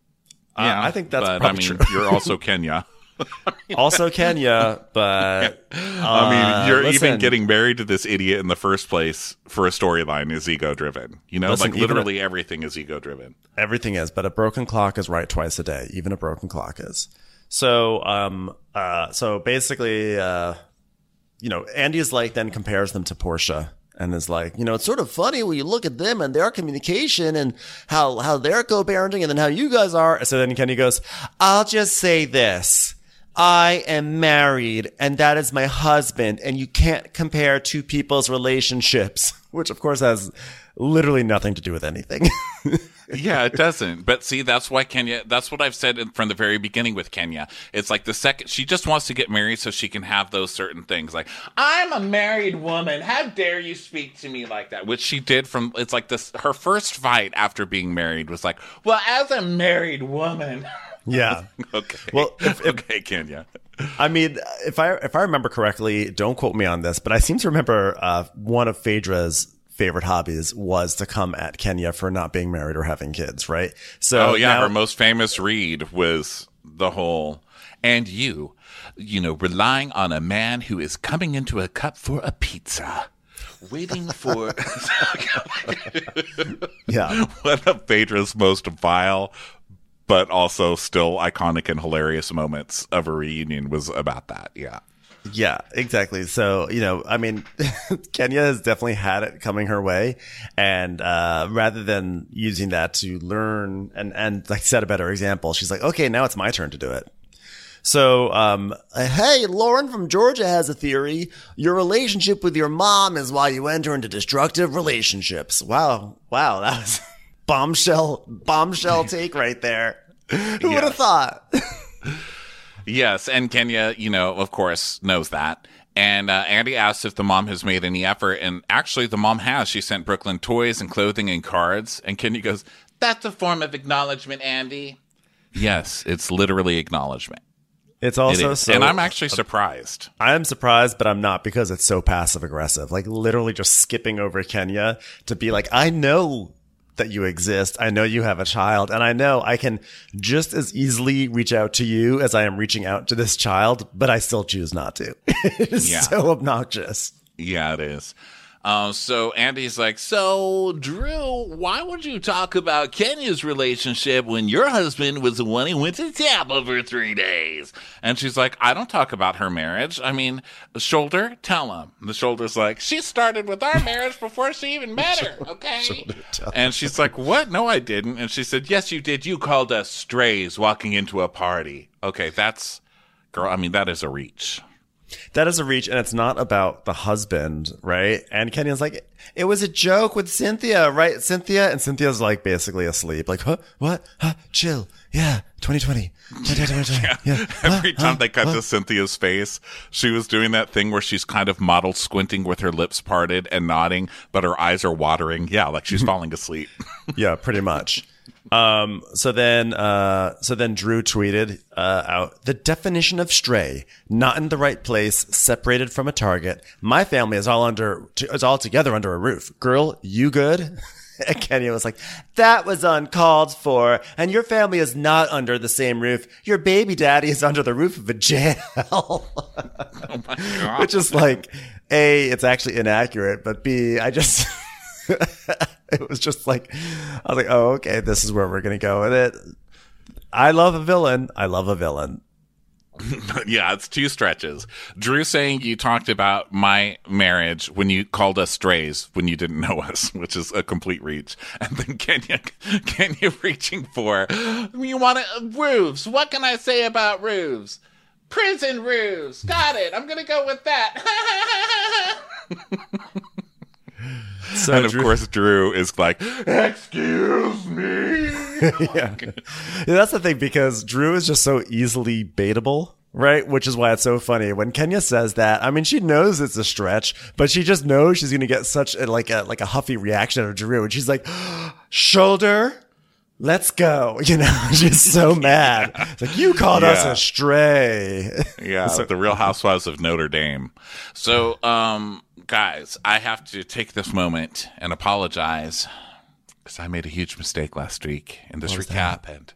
I think that's probably true. You're also Kenya. Also Kenya, but you're even getting married to this idiot in the first place for a storyline is ego driven. Literally everything is ego driven. Everything is, but a broken clock is right twice a day. Even a broken clock is. So, so basically, Andy's like, then compares them to Portia. And is like, it's sort of funny when you look at them and their communication and how they're co-parenting and then how you guys are. So then Kenny goes, I'll just say this. I am married and that is my husband, and you can't compare two people's relationships, which of course has literally nothing to do with anything. Yeah, it doesn't. But see, that's why Kenya, that's what I've said from the very beginning with Kenya. It's like the second she just wants to get married so she can have those certain things. Like, I'm a married woman. How dare you speak to me like that? Which she did it's like this, her first fight after being married was like, well, as a married woman. Yeah. Okay. Well, okay, Kenya. I mean, if I remember correctly, don't quote me on this, but I seem to remember one of Phaedra's favorite hobbies was to come at Kenya for not being married or having kids, right? So her most famous read was the whole, and relying on a man who is coming into a cup for a pizza. Waiting for yeah. One of Phaedra's most vile but also still iconic and hilarious moments of a reunion was about that. Yeah. Yeah, exactly. So, Kenya has definitely had it coming her way. And rather than using that to learn and like set a better example, she's like, okay, now it's my turn to do it. So, hey, Lauren from Georgia has a theory. Your relationship with your mom is why you enter into destructive relationships. Wow. That was bombshell take right there. Who would have thought? Yes, and Kenya, of course, knows that. And Andy asks if the mom has made any effort, and actually the mom has. She sent Brooklyn toys and clothing and cards, and Kenya goes, that's a form of acknowledgement, Andy. Yes, it's literally acknowledgement. It's also and I'm actually surprised. I am surprised, but I'm not, because it's so passive aggressive. Like literally just skipping over Kenya to be like, I know that you exist. I know you have a child, and I know I can just as easily reach out to you as I am reaching out to this child, but I still choose not to. It is so obnoxious. Yeah, it is. So Andy's like, so Drew, why would you talk about Kenya's relationship when your husband was the one who went to Tampa for 3 days? And she's like, I don't talk about her marriage. I mean, Shoulder, tell him. The Shoulder's like, she started with our marriage before she even met her, okay? And she's like, what? No, I didn't. And she said, yes, you did. You called us strays walking into a party. Okay, that's, girl, I mean, that is a reach. That is a reach, and it's not about the husband, right? And Kenya's like, it was a joke with Cynthia, right? Cynthia? And Cynthia's like basically asleep. Like, huh? What? Huh? Chill. Yeah. 2020. Yeah. Every time they cut to Cynthia's face, she was doing that thing where she's kind of modeled squinting with her lips parted and nodding, but her eyes are watering. Yeah, like she's falling asleep. Yeah, pretty much. So then Drew tweeted out the definition of stray: not in the right place, separated from a target. My family is all together under a roof. Girl, you good? And Kenya was like, that was uncalled for, and your family is not under the same roof. Your baby daddy is under the roof of a jail. Oh my God. Which is like, A, it's actually inaccurate, but B, I just it was just like, I was like, oh, okay, this is where we're going to go with it. I love a villain. Yeah, it's 2 stretches. Drew saying you talked about my marriage when you called us strays when you didn't know us, which is a complete reach. And then Kenya reaching for, you want roofs. What can I say about roofs? Prison roofs. Got it. I'm going to go with that. So and of course, Drew is like, excuse me. Yeah, that's the thing, because Drew is just so easily baitable, right? Which is why it's so funny when Kenya says that. I mean, she knows it's a stretch, but she just knows she's going to get such a huffy reaction out of Drew, and she's like, Shoulder, let's go. You know, she's so mad. It's like, you called us a stray. Yeah, the Real Housewives of Notre Dame. So, guys, I have to take this moment and apologize because I made a huge mistake last week in this recap, and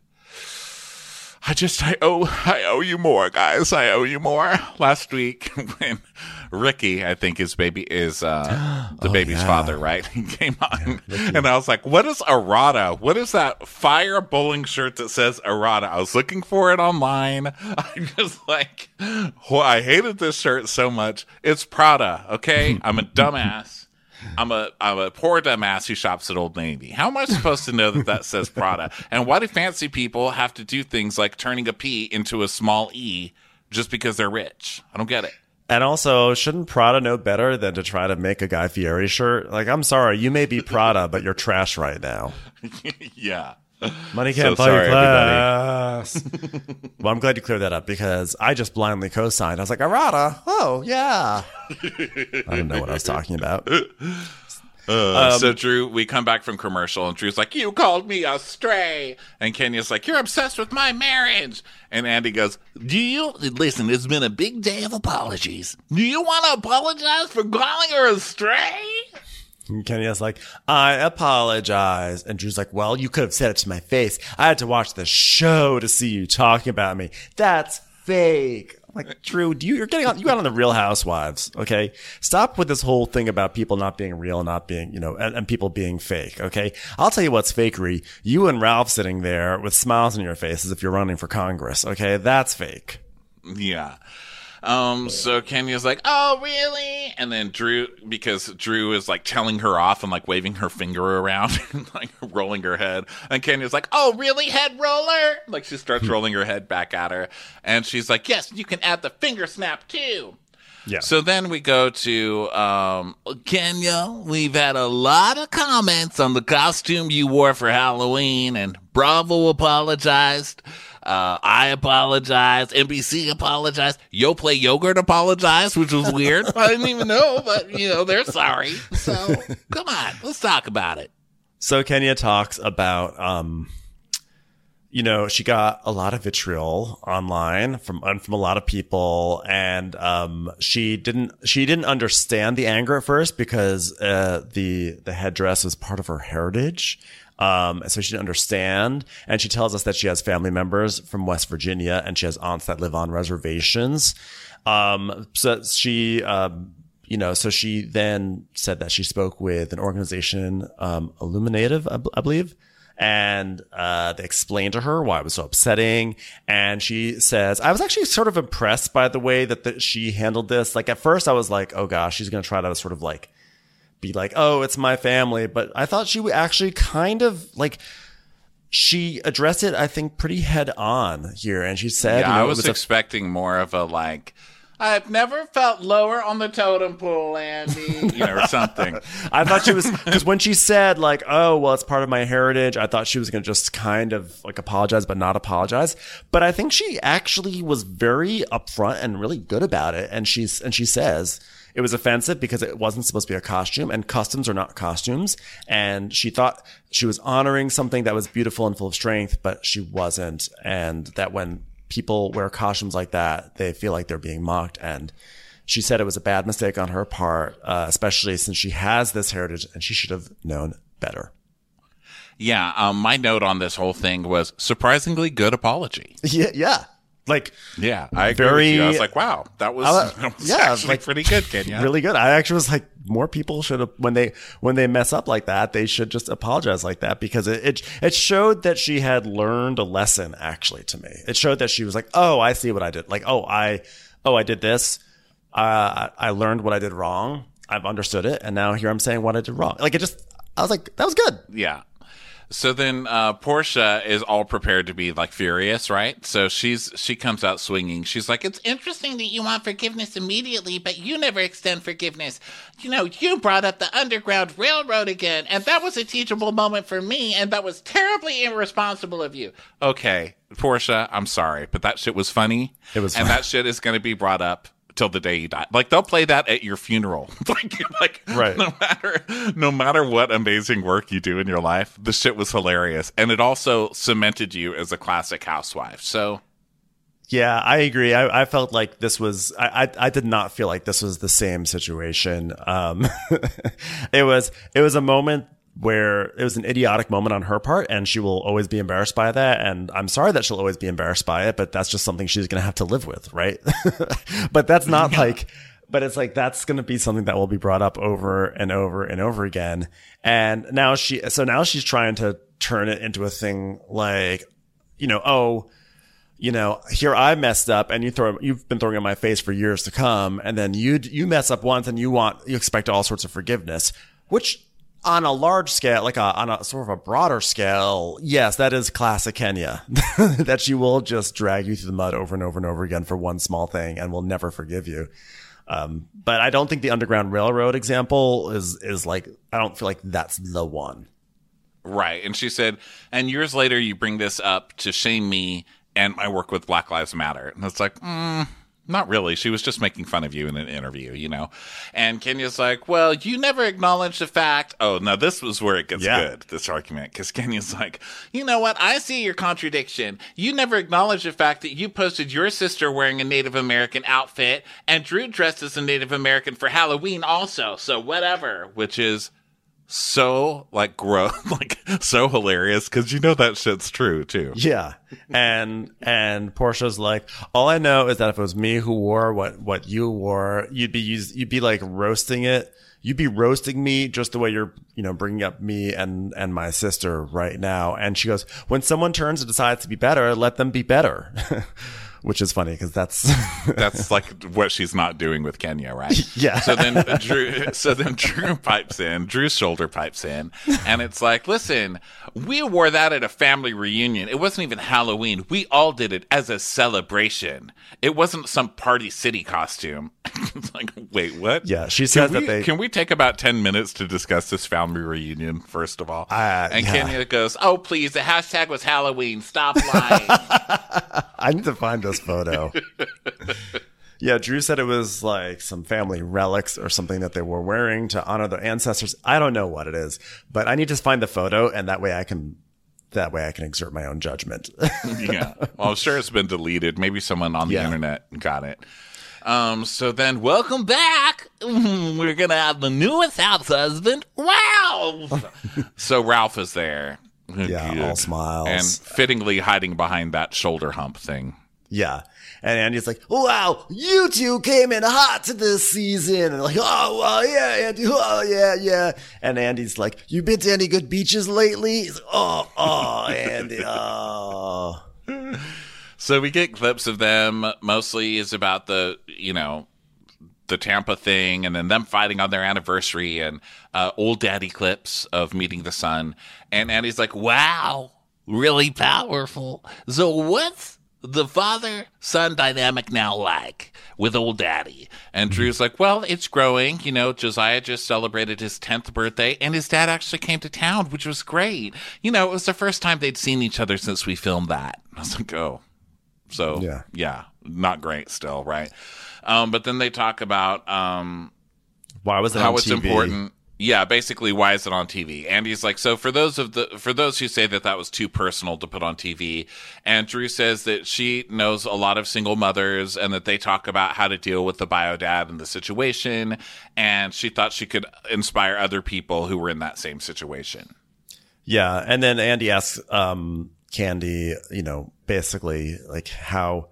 I owe you more, guys. I owe you more. Last week when Ricky, I think his baby is the baby's father, right? He came on, and I was like, "What is errata? What is that fire bowling shirt that says errata?" I was looking for it online. I was like, I hated this shirt so much. It's Prada, okay? I'm a dumbass. I'm a poor dumbass who shops at Old Navy. How am I supposed to know that says Prada? And why do fancy people have to do things like turning a P into a small E just because they're rich? I don't get it. And also, shouldn't Prada know better than to try to make a Guy Fieri shirt? Like, I'm sorry, you may be Prada, but you're trash right now. Yeah. Money can't buy you class. Well, I'm glad you cleared that up, because I just blindly co-signed. I was like, Arata? Oh, yeah. I don't know what I was talking about. So Drew, we come back from commercial, and Drew's like, you called me a stray. And Kenya's like, you're obsessed with my marriage. And Andy goes, listen, it's been a big day of apologies. Do you want to apologize for calling her a stray? And Kenya's like, I apologize. And Drew's like, well, you could have said it to my face. I had to watch the show to see you talking about me. That's fake. I'm like, Drew, you got on the Real Housewives, okay? Stop with this whole thing about people not being real and not being, and people being fake, okay? I'll tell you what's fakery. You and Ralph sitting there with smiles on your face as if you're running for Congress, okay? That's fake. Yeah. So Kenya's like, oh, really? And then because Drew is like telling her off and like waving her finger around and like rolling her head. And Kenya's like, oh, really, head roller? Like she starts rolling her head back at her. And she's like, yes, you can add the finger snap too. Yeah. So then we go to Kenya. We've had a lot of comments on the costume you wore for Halloween, and Bravo apologized. I apologize. NBC apologized. Yo Play Yogurt apologized, which was weird. I didn't even know, but they're sorry. So come on, let's talk about it. So Kenya talks about, she got a lot of vitriol online from a lot of people, and she didn't understand the anger at first because the headdress was part of her heritage. So she didn't understand. And she tells us that she has family members from West Virginia, and she has aunts that live on reservations. So she, so she then said that she spoke with an organization, Illuminative, I believe. And they explained to her why it was so upsetting. And she says, I was actually sort of impressed by the way that she handled this. Like, at first I was like, oh gosh, she's going to try to sort of like be like, oh, it's my family. But I thought she would actually kind of like, she addressed it, I think, pretty head on here. And she said, I was expecting more of a like, I've never felt lower on the totem pole, Andy, or something. I thought she was, because when she said like, oh, well, it's part of my heritage, I thought she was going to just kind of like apologize, but not apologize. But I think she actually was very upfront and really good about it. And she says it was offensive because it wasn't supposed to be a costume, and customs are not costumes. And she thought she was honoring something that was beautiful and full of strength, but she wasn't. And that when people wear costumes like that, they feel like they're being mocked. And she said it was a bad mistake on her part, especially since she has this heritage and she should have known better. Yeah. My note on this whole thing was surprisingly good apology. Yeah. Like, yeah, I agree with you. I was like, wow, that was actually like pretty good, Kenya. Really good. I actually was like, more people should have, when they mess up like that, they should just apologize like that, because it showed that she had learned a lesson, actually, to me. It showed that she was like, oh, I see what I did. Like, I did this. I learned what I did wrong. I've understood it. And now here I'm saying what I did wrong. Like, I was like, that was good. Yeah. So then Portia is all prepared to be like furious, right? So she comes out swinging. She's like, it's interesting that you want forgiveness immediately, but you never extend forgiveness. You brought up the Underground Railroad again, and that was a teachable moment for me, and that was terribly irresponsible of you. Okay, Portia, I'm sorry, but that shit was funny. It was and funny. that shit is going to be brought up till the day you die. Like, they'll play that at your funeral. like right. No matter what amazing work you do in your life, the shit was hilarious. And it also cemented you as a classic housewife. So yeah, I agree. I felt like this was, I did not feel like this was the same situation. It was a moment where it was an idiotic moment on her part, and she will always be embarrassed by that. And I'm sorry that she'll always be embarrassed by it, but that's just something she's going to have to live with. Right. But that's not but it's like, that's going to be something that will be brought up over and over and over again. And now she's trying to turn it into a thing like, here I messed up, and you've been throwing it in my face for years to come. And then you mess up once and you expect all sorts of forgiveness, which, on a large scale, like on a sort of a broader scale, yes, that is classic Kenya. That she will just drag you through the mud over and over and over again for one small thing and will never forgive you. But I don't think the Underground Railroad example is like, I don't feel like that's the one. Right. And she said, and years later you bring this up to shame me and my work with Black Lives Matter. And it's like, not really. She was just making fun of you in an interview, And Kenya's like, well, you never acknowledged the fact. Oh, now this was where it gets good, this argument. Because Kenya's like, you know what? I see your contradiction. You never acknowledged the fact that you posted your sister wearing a Native American outfit, and Drew dressed as a Native American for Halloween also. So whatever, which is so like gross, like so hilarious, because that shit's true too. Yeah. And Portia's like, all I know is that if it was me who wore what you wore, you'd be like roasting it. You'd be roasting me just the way you're, bringing up me and my sister right now. And she goes, when someone turns and decides to be better, let them be better. Which is funny because that's like what she's not doing with Kenya, right? Yeah. So then Drew pipes in. Drew's shoulder pipes in, and it's like, listen, we wore that at a family reunion. It wasn't even Halloween. We all did it as a celebration. It wasn't some Party City costume. It's like, wait, what? Yeah, she says Can we take about 10 minutes to discuss this family reunion first of all? And yeah. Kenya goes, oh please, the hashtag was Halloween. Stop lying. I need to find this photo. Yeah, Drew said it was like some family relics or something that they were wearing to honor their ancestors. I don't know what it is, but I need to find the photo, and that way I can exert my own judgment. Yeah. Well, I'm sure it's been deleted. Maybe someone on the internet got it. So then, welcome back. We're going to have the newest house husband, Ralph. So Ralph is there. Yeah, all smiles. And fittingly hiding behind that shoulder hump thing. Yeah. And Andy's like, wow, you two came in hot to this season. And like, oh, well, yeah, Andy. Oh, yeah, yeah. And Andy's like, you been to any good beaches lately? He's like, oh, Andy. Oh. So we get clips of them. Mostly is about the Tampa thing, and then them fighting on their anniversary, and old daddy clips of meeting the son. And Andy's like, wow, really powerful. So what's the father-son dynamic now like with old daddy? And Drew's like, well, it's growing. Josiah just celebrated his 10th birthday, and his dad actually came to town, which was great. It was the first time they'd seen each other since we filmed that. I was like, oh. So, yeah, not great still, right? But then they talk about why was it how on it's TV? important. Yeah, basically, why is it on TV? Andy's like, so for those who say that was too personal to put on TV, and Drew says that she knows a lot of single mothers and that they talk about how to deal with the bio dad and the situation, and she thought she could inspire other people who were in that same situation. Yeah, and then Andy asks Candy, basically like how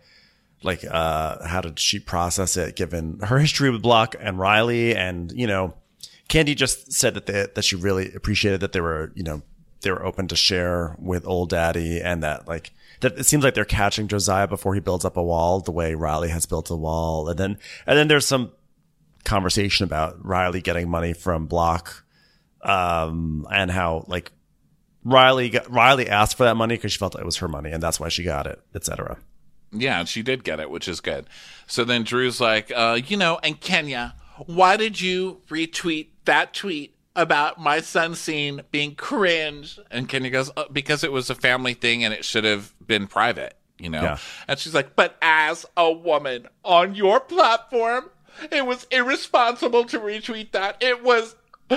did she process it given her history with Block and Riley, and Candy just said that she really appreciated that they were open to share with old daddy, and that it seems like they're catching Josiah before he builds up a wall the way Riley has built a wall. And then there's some conversation about Riley getting money from Block, and how Riley asked for that money because she felt it was her money and that's why she got it, etc. Yeah, and she did get it, which is good. So then Drew's like, and Kenya, why did you retweet that tweet about my son scene being cringe? And Kenya goes, because it was a family thing and it should have been private, Yeah. And she's like, but as a woman on your platform, it was irresponsible to retweet that. It was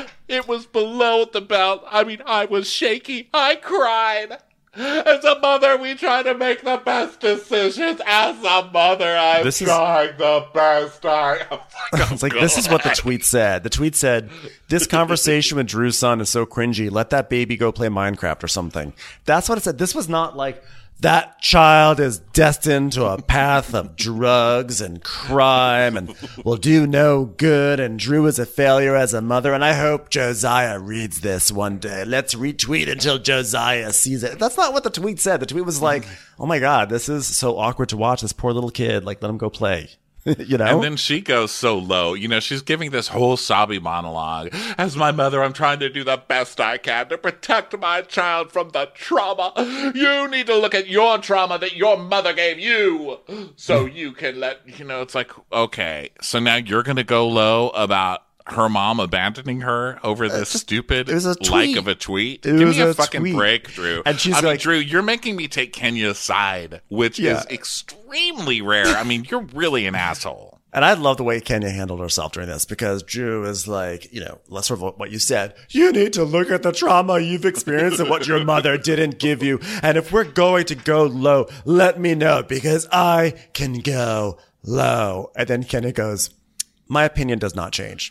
below the belt. I mean, I was shaky. I cried. As a mother, we try to make the best decisions. As a mother, I'm trying the best. It's like, this is what the tweet said. The tweet said, this conversation with Drew's son is so cringy. Let that baby go play Minecraft or something. That's what it said. This was not like, that child is destined to a path of drugs and crime and will do no good, and Drew is a failure as a mother, and I hope Josiah reads this one day. Let's retweet until Josiah sees it. That's not what the tweet said. The tweet was like, oh my God, this is so awkward to watch. This poor little kid. Let him go play. And then she goes so low. She's giving this whole sobby monologue. As my mother, I'm trying to do the best I can to protect my child from the trauma. You need to look at your trauma that your mother gave you so you can it's like, okay, so now you're going to go low about her mom abandoning her over this stupid like of a tweet. Give me a fucking break, Drew. And she's Drew, you're making me take Kenya's side, which is extremely rare. I mean, you're really an asshole. And I love the way Kenya handled herself during this, because Drew is like, sort of what you said. You need to look at the trauma you've experienced and what your mother didn't give you. And if we're going to go low, let me know, because I can go low. And then Kenya goes, my opinion does not change.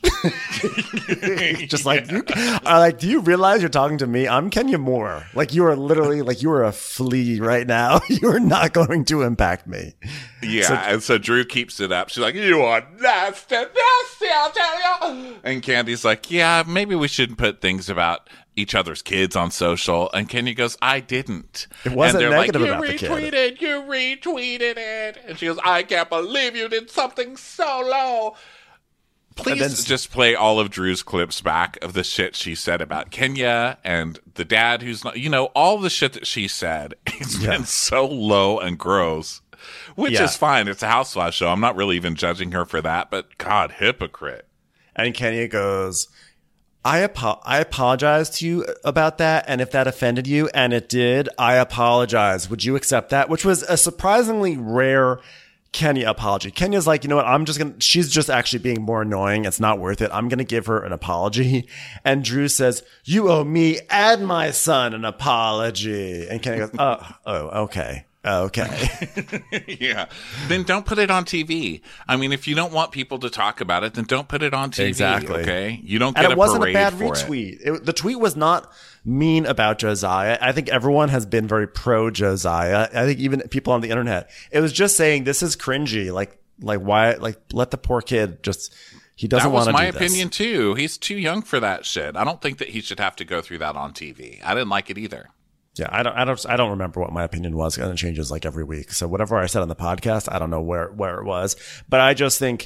Just do you realize you're talking to me? I'm Kenya Moore. You are literally you are a flea right now. You are not going to impact me. Yeah. And so Drew keeps it up. She's like, you are nasty, I'll tell you. And Candy's like, yeah, maybe we shouldn't put things about each other's kids on social. And Kenya goes, I didn't. It wasn't and they're negative like, about the kid. You retweeted it. And she goes, I can't believe you did something so low. Please just play all of Drew's clips back of the shit she said about Kenya and the dad who's not, all the shit that she said. It's been so low and gross, which is fine. It's a housewife show. I'm not really even judging her for that, but God, hypocrite. And Kenya goes, I apologize to you about that. And if that offended you, and it did, I apologize. Would you accept that? Which was a surprisingly rare Kenya apology. Kenya's like, you know what? She's just actually being more annoying. It's not worth it. I'm going to give her an apology. And Drew says, you owe me and my son an apology. And Kenya goes, oh, okay. Okay. Yeah. Then don't put it on TV. I mean, if you don't want people to talk about it, then don't put it on TV. Exactly. Okay. You don't get And it wasn't a parade bad for retweet. The tweet was not mean about Josiah. I think everyone has been very pro Josiah. I think even people on the internet. It was just saying this is cringy. Like why? Like let the poor kid just. He doesn't want to do this. That was my opinion too. He's too young for that shit. I don't think that he should have to go through that on TV. I didn't like it either. Yeah, I don't remember what my opinion was, and it changes like every week. So whatever I said on the podcast, I don't know where it was, but I just think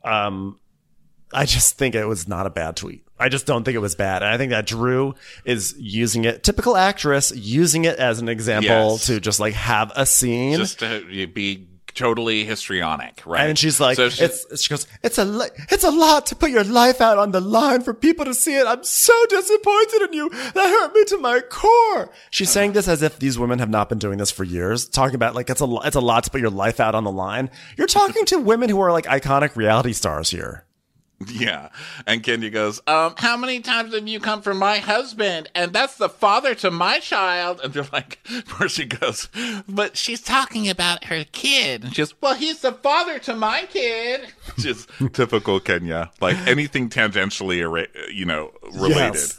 it was not a bad tweet. I just don't think it was bad. And I think that Drew is using it, typical actress, using it as an example to just like have a scene, just to be totally histrionic, right? And she's like, so she goes, it's a lot to put your life out on the line for people to see it. I'm so disappointed in you. That hurt me to my core. She's saying this as if these women have not been doing this for years, talking about like it's a lot to put your life out on the line. You're talking to women who are like iconic reality stars here. Yeah. And Kenya goes, how many times have you come from my husband? And that's the father to my child. And they're like, where she goes, but she's talking about her kid. And she goes, well, he's the father to my kid. Just typical Kenya. Like anything tangentially, related.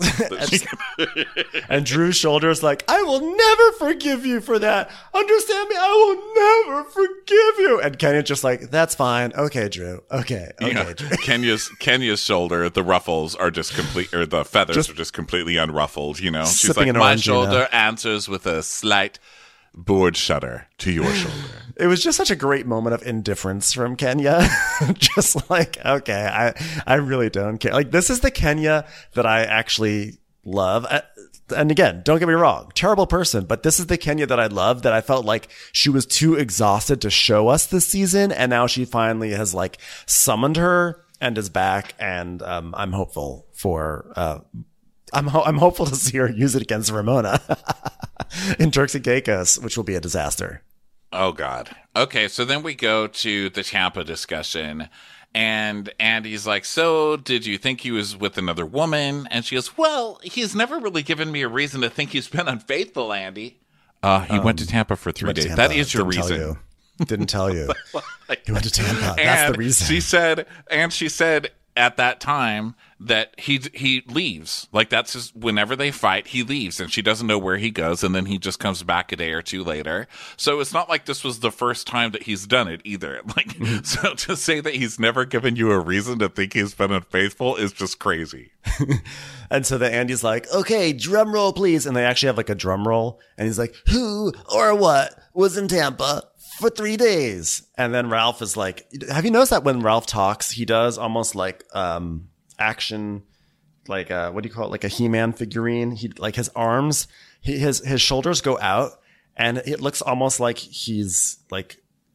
Yes. And Drew's shoulders like, I will never forgive you for that. Understand me? I will never forgive you. And Kenya just like, that's fine. Okay, Drew. Okay, yeah. Drew. Kenya's shoulder, the ruffles are just complete, or the feathers are just completely unruffled, She's sipping like, an my Orangina. shoulder answers with a slight board shudder to your shoulder. It was just such a great moment of indifference from Kenya. Just like, okay, I really don't care. Like, this is the Kenya that I actually love. And again, don't get me wrong, terrible person, but this is the Kenya that I love, that I felt like she was too exhausted to show us this season. And now she finally has like summoned her and is back. And I'm hopeful for, I'm hopeful to see her use it against Ramona in Turks and Caicos, which will be a disaster. Oh, God. Okay, so then we go to the Tampa discussion, and Andy's like, so did you think he was with another woman? And she goes, well, he's never really given me a reason to think he's been unfaithful, Andy. He went to Tampa for 3 days. That is your reason. Didn't tell you. He went to Tampa. That's And the reason. she said at that time that he leaves. Like, that's just whenever they fight, he leaves, and she doesn't know where he goes, and then he just comes back a day or two later. So it's not like this was the first time that he's done it either. Like, so to say that he's never given you a reason to think he's been unfaithful is just crazy. And so the Andy's like, okay, drum roll, please. And they actually have like a drum roll. And he's like, who or what was in Tampa for 3 days? And then Ralph is like, have you noticed that when Ralph talks, he does almost like action, like what do you call it? Like a He-Man figurine. He like his arms, his shoulders go out, and it looks almost like he's like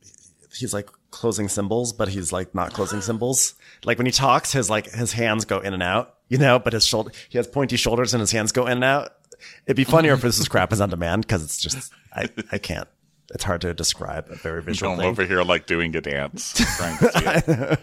closing symbols, but he's like not closing symbols. Like when he talks, his hands go in and out, but he has pointy shoulders and his hands go in and out. It'd be funnier if this was Crap is on Demand, because it's just, I can't. It's hard to describe a very visual I'm thing. over here like doing a dance, trying to see it.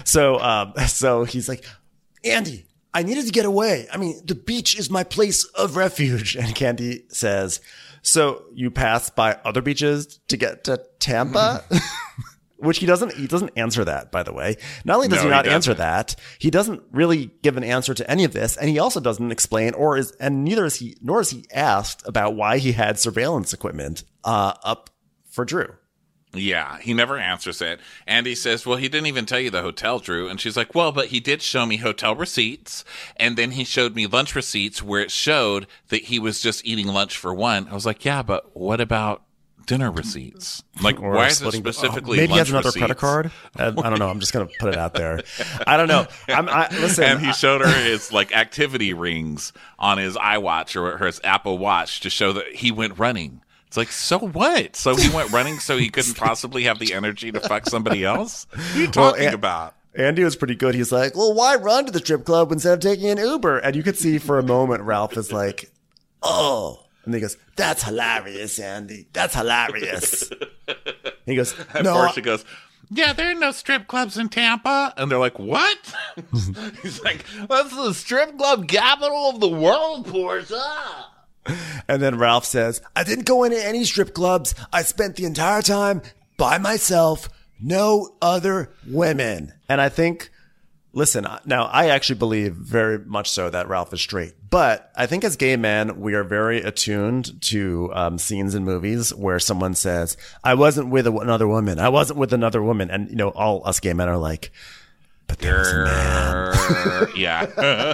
So he's like, Andy, I needed to get away. I mean, the beach is my place of refuge. And Candy says, so you pass by other beaches to get to Tampa? Which he doesn't answer that, by the way. Not only does he not answer that, he doesn't really give an answer to any of this. And he also doesn't explain, nor is he asked about why he had surveillance equipment, up for Drew. Yeah, he never answers it. And he says, well, he didn't even tell you the hotel, Drew. And she's like, well, but he did show me hotel receipts. And then he showed me lunch receipts where it showed that he was just eating lunch for one. I was like, yeah, but what about dinner receipts? Like, Or why is it splitting- specifically maybe he has lunch another credit receipts? card. I don't know. I'm just going to put it out there. I don't know. Listen. And he showed her his like activity rings on his iWatch or his Apple Watch to show that he went running. It's like, so what? So he went running so he couldn't possibly have the energy to fuck somebody else? What are you talking about? Andy was pretty good. He's like, well, why run to the strip club instead of taking an Uber? And you could see for a moment, Ralph is like, oh. And he goes, that's hilarious, Andy. That's hilarious. He goes, And no. Portia goes, yeah, there are no strip clubs in Tampa. And they're like, what? He's like, that's the strip club capital of the world, Portia. And then Ralph says, I didn't go into any strip clubs. I spent the entire time by myself. No other women. And I think, listen, now I actually believe very much so that Ralph is straight. But I think as gay men, we are very attuned to scenes in movies where someone says, I wasn't with another woman. I wasn't with another woman. And, you know, all us gay men are like, but there was a man. Yeah.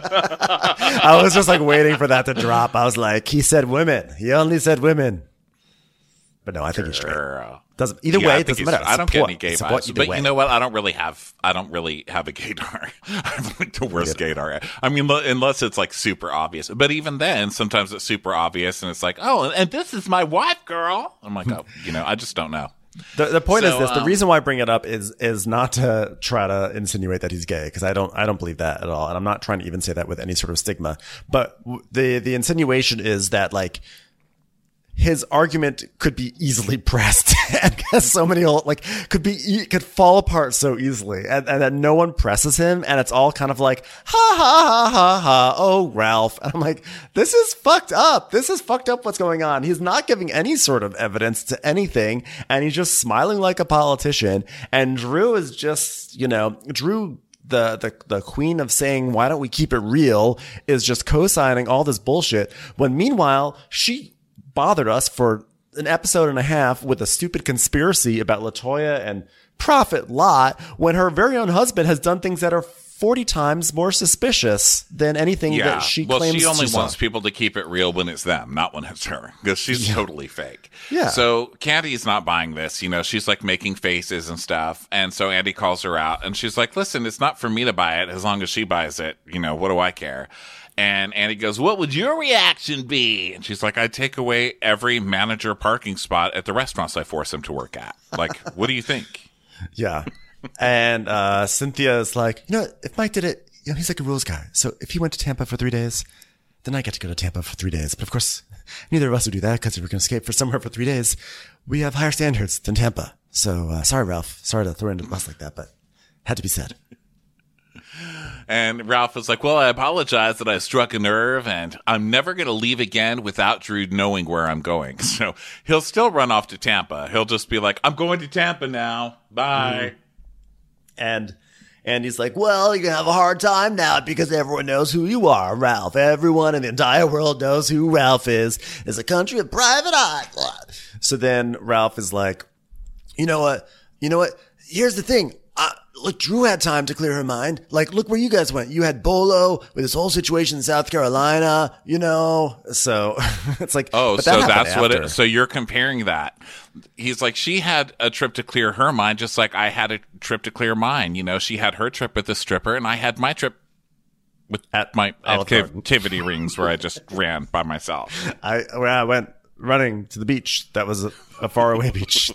I was just like waiting for that to drop. I was like, he said women. He only said women. But no, I think he's straight. Doesn't either way. It doesn't matter. I don't get any gay vibes. But way. you know what? I don't really have a gaydar. I'm like the worst gaydar. I mean, unless it's like super obvious. But even then, sometimes it's super obvious, and it's like, oh, and this is my wife, girl. I'm like, oh, you know, I just don't know. The point is this: the reason why I bring it up is not to try to insinuate that he's gay, because I don't believe that at all, and I'm not trying to even say that with any sort of stigma. But the insinuation is that like his argument could be easily pressed and has so many like could fall apart so easily, and that no one presses him, and it's all kind of like ha ha ha ha ha. Oh, Ralph, and I'm like, this is fucked up. This is fucked up. What's going on? He's not giving any sort of evidence to anything, and he's just smiling like a politician. And Drew is just, you know, Drew. The queen of saying, why don't we keep it real, is just co-signing all this bullshit, when meanwhile she bothered us for an episode and a half with a stupid conspiracy about LaToya and Prophet Lot, when her very own husband has done things that are 40 times more suspicious than anything that she claims to. Well, she only wants people to keep it real when it's them, not when it's her, because she's totally fake. Yeah. So Candy's not buying this. You know, she's like making faces and stuff. And so Andy calls her out, and she's like, listen, it's not for me to buy it. As long as she buys it, you know, what do I care? And Andy goes, what would your reaction be? And she's like, I'd take away every manager parking spot at the restaurants I force him to work at. Like, what do you think? Yeah. And Cynthia is like, you know, if Mike did it, you know, he's like a rules guy. So if he went to Tampa for 3 days, then I get to go to Tampa for 3 days. But of course, neither of us would do that, because if we're going to escape for somewhere for 3 days, we have higher standards than Tampa. So sorry, Ralph. Sorry to throw into the bus like that, but had to be said. And Ralph was like, well, I apologize that I struck a nerve, and I'm never going to leave again without Drew knowing where I'm going. So he'll still run off to Tampa. He'll just be like, I'm going to Tampa now. Bye. And he's like, well, you're going to have a hard time now because everyone knows who you are, Ralph. Everyone in the entire world knows who Ralph is. It's a country of private eye. So then Ralph is like, you know what? Here's the thing. Look, Drew had time to clear her mind. Like, look where you guys went. You had Bolo with this whole situation in South Carolina, you know? So it's like, oh, but so that's after. What it, so you're comparing that. He's like, she had a trip to clear her mind, just like I had a trip to clear mine. You know, she had her trip with the stripper, and I had my trip at my activity rings where I just ran by myself. I went running to the beach. That was a faraway beach.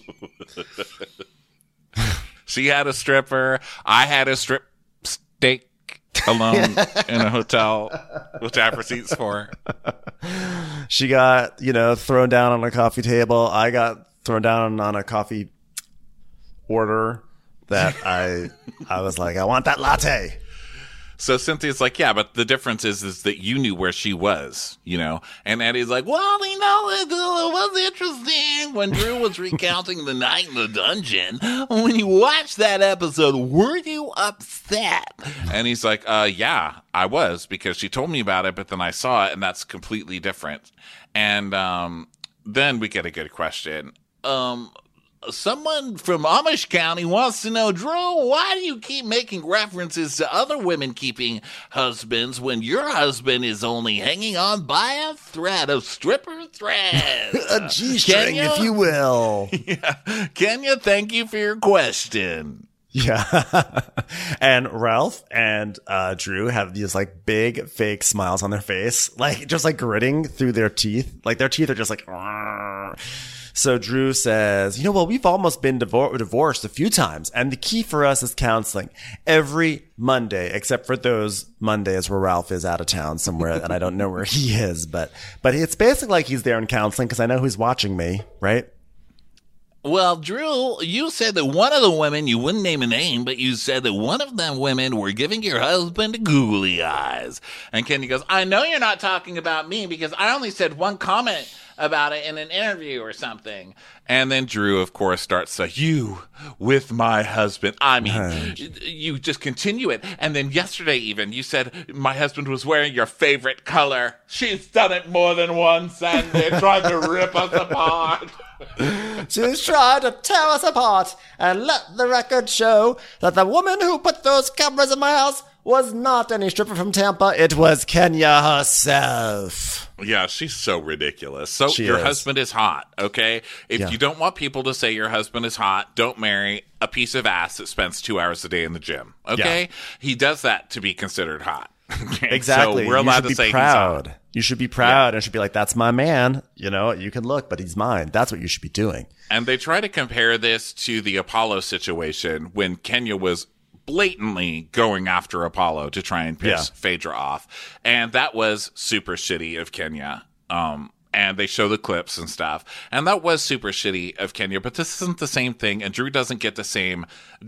She had a stripper. I had a strip steak alone in a hotel with Jaffer seats for. She got, you know, thrown down on a coffee table. I got thrown down on a coffee order that I was like, I want that latte. So Cynthia's like, yeah, but the difference is that you knew where she was, you know? And Eddie's like, well, you know, it was interesting when Drew was recounting the night in the dungeon. When you watched that episode, were you upset? And he's like, yeah, I was, because she told me about it, but then I saw it, and that's completely different. And then we get a good question. Someone from Amish County wants to know, Drew, why do you keep making references to other women keeping husbands when your husband is only hanging on by a thread of stripper thread? A G-string, if you will. Yeah. Kenya, thank you for your question. Yeah. And Ralph and Drew have these like big fake smiles on their face, like just like gritting through their teeth. Like their teeth are just like... Argh. So Drew says, you know, well, we've almost been divorced a few times. And the key for us is counseling every Monday, except for those Mondays where Ralph is out of town somewhere and I don't know where he is. But it's basically like he's there in counseling because I know who's watching me, right? Well, Drew, you said that one of the women, you wouldn't name a name, but you said that one of them women were giving your husband googly eyes. And Kenya goes, I know you're not talking about me because I only said one comment about it in an interview or something. And then Drew, of course, starts to, you with my husband. I mean, you just continue it. And then yesterday even, you said my husband was wearing your favorite color. She's done it more than once and they tried to rip us apart. She's trying to tear us apart and let the record show that the woman who put those cameras in my house was not any stripper from Tampa. It was Kenya herself. Yeah, she's so ridiculous. So She your is. husband is hot, okay? If Yeah. you don't want people to say your husband is hot, don't marry a piece of ass that spends 2 hours a day in the gym, okay? Yeah. He does that to be considered hot. Okay? Exactly. So we're allowed you to should say be he's proud. hot. You should be proud and should be like, that's my man. You know, you can look, but he's mine. That's what you should be doing. And they try to compare this to the Apollo situation when Kenya was blatantly going after Apollo to try and piss Phaedra off. And that was super shitty of Kenya. And they show the clips and stuff. And that was super shitty of Kenya, but this isn't the same thing. And Drew doesn't get the same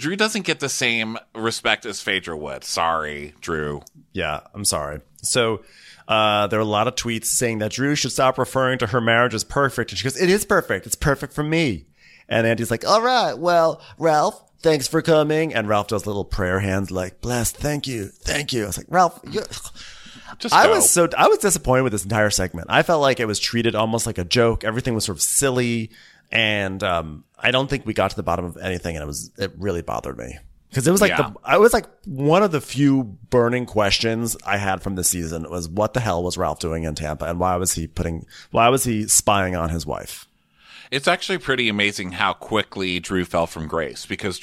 respect as Phaedra would. Sorry, Drew. Yeah, I'm sorry. So there are a lot of tweets saying that Drew should stop referring to her marriage as perfect. And she goes, it is perfect. It's perfect for me. And Andy's like, all right, well, Ralph, thanks for coming. And Ralph does little prayer hands like, blessed, thank you, thank you. I was like, Ralph, Just I go. was disappointed with this entire segment. I felt like it was treated almost like a joke. Everything was sort of silly. And I don't think we got to the bottom of anything. And it really bothered me. Because it was like I was like one of the few burning questions I had from this season was what the hell was Ralph doing in Tampa and why was he spying on his wife? It's actually pretty amazing how quickly Drew fell from grace because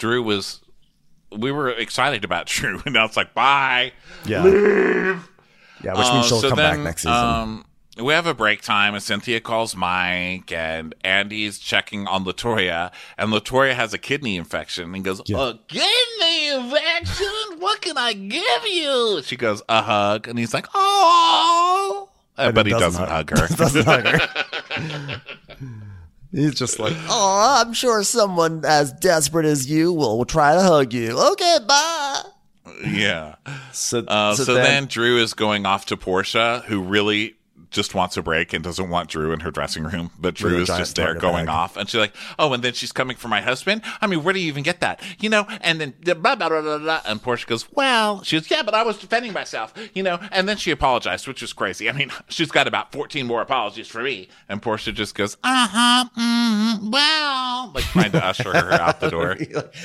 we were excited about Drew and now it's like, bye. Yeah. Leave. Yeah, which means she'll so come then, back next season. We have a break time and Cynthia calls Mike and Andy's checking on LaToya and LaToya has a kidney infection and goes, a kidney infection? What can I give you? She goes, a hug. And he's like, oh. But he doesn't hug her. Doesn't hug her. He's just like, oh, I'm sure someone as desperate as you will try to hug you. Okay, bye. Yeah. So then Drew is going off to Portia, who really just wants a break and doesn't want Drew in her dressing room. But Drew With a is giant just there Target going bag. off. And she's like, oh, and then she's coming for my husband? I mean, where do you even get that? You know, and then blah, blah, blah, blah, blah. And Portia goes, well, she goes, yeah, but I was defending myself, you know. And then she apologized, which is crazy. I mean, she's got about 14 more apologies for me. And Portia just goes, well, like trying to usher her out the door.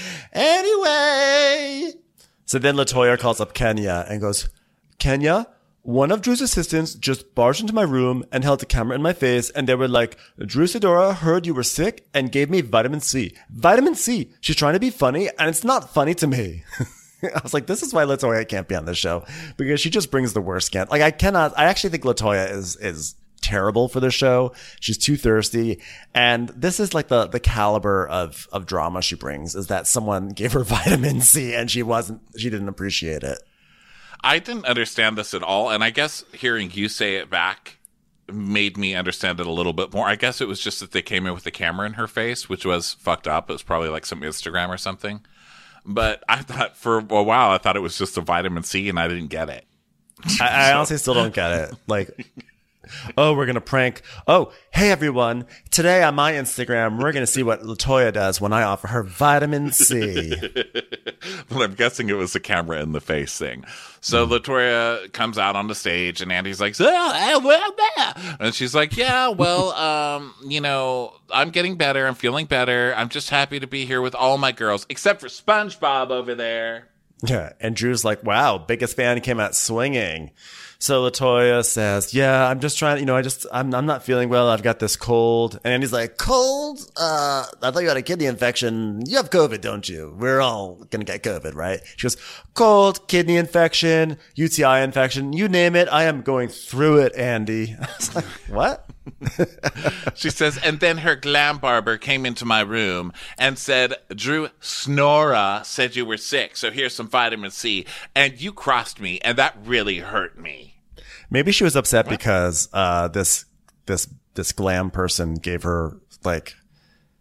Anyway. So then LaToya calls up Kenya and goes, Kenya, one of Drew's assistants just barged into my room and held the camera in my face. And they were like, Drew Sidora heard you were sick and gave me vitamin C. Vitamin C. She's trying to be funny and it's not funny to me. I was like, this is why LaToya can't be on this show because she just brings the worst scant. Like I actually think LaToya is terrible for the show. She's too thirsty. And this is like the caliber of drama she brings is that someone gave her vitamin C and she didn't appreciate it. I didn't understand this at all, and I guess hearing you say it back made me understand it a little bit more. I guess it was just that they came in with the camera in her face, which was fucked up. It was probably like some Instagram or something. But I thought for a while, I thought it was just a vitamin C, and I didn't get it. I honestly still don't get it. Like, oh, we're going to prank. Oh, hey, everyone. Today on my Instagram, we're going to see what LaToya does when I offer her vitamin C. But I'm guessing it was the camera in the face thing. So LaToya comes out on the stage, and Andy's like, and she's like, yeah, well, you know, I'm getting better. I'm feeling better. I'm just happy to be here with all my girls, except for SpongeBob over there. Yeah. And Drew's like, wow, biggest fan came out swinging. So LaToya says, yeah, I'm just trying, you know, I'm not feeling well. I've got this cold. And Andy's like, cold? I thought you had a kidney infection. You have COVID, don't you? We're all going to get COVID, right? She goes, cold, kidney infection, UTI infection, you name it. I am going through it, Andy. I was like, what? She says, and then her glam barber came into my room and said, Drew, Snora said you were sick, so here's some vitamin C. And you crossed me, and that really hurt me. Maybe she was upset because this glam person gave her like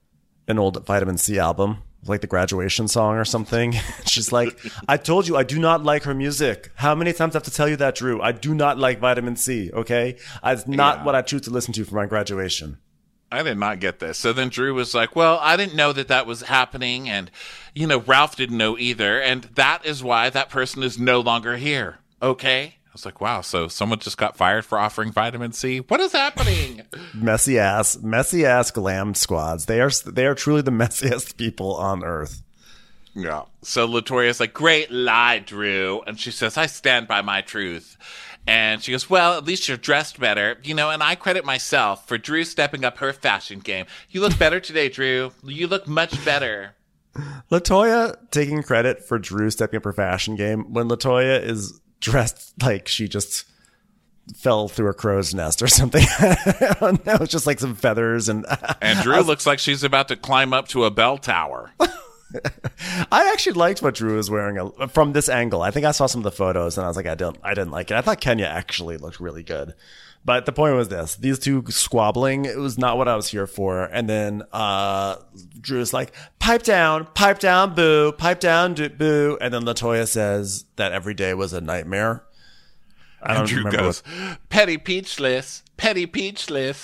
an old Vitamin C album, like the graduation song or something. She's like, I told you I do not like her music. How many times do I have to tell you that, Drew? I do not like Vitamin C, okay? It's not what I choose to listen to for my graduation. I did not get this. So then Drew was like, well, I didn't know that was happening. And, Ralph didn't know either. And that is why that person is no longer here. Okay. I was like, wow. So someone just got fired for offering vitamin C. What is happening? messy ass glam squads. They are truly the messiest people on earth. Yeah. So LaToya's like, great lie, Drew. And she says, I stand by my truth. And she goes, well, at least you're dressed better, and I credit myself for Drew stepping up her fashion game. You look better today, Drew. You look much better. LaToya taking credit for Drew stepping up her fashion game when LaToya is dressed like she just fell through a crow's nest or something. I don't know. It's just like some feathers. And Drew looks like she's about to climb up to a bell tower. I actually liked what Drew was wearing from this angle. I think I saw some of the photos and I was like, I didn't like it. I thought Kenya actually looked really good. But the point was this: these two squabbling, it was not what I was here for. And then Drew's like, pipe down, boo, pipe down, boo. And then LaToya says that every day was a nightmare. And Drew goes, petty peachless. Petty peachless.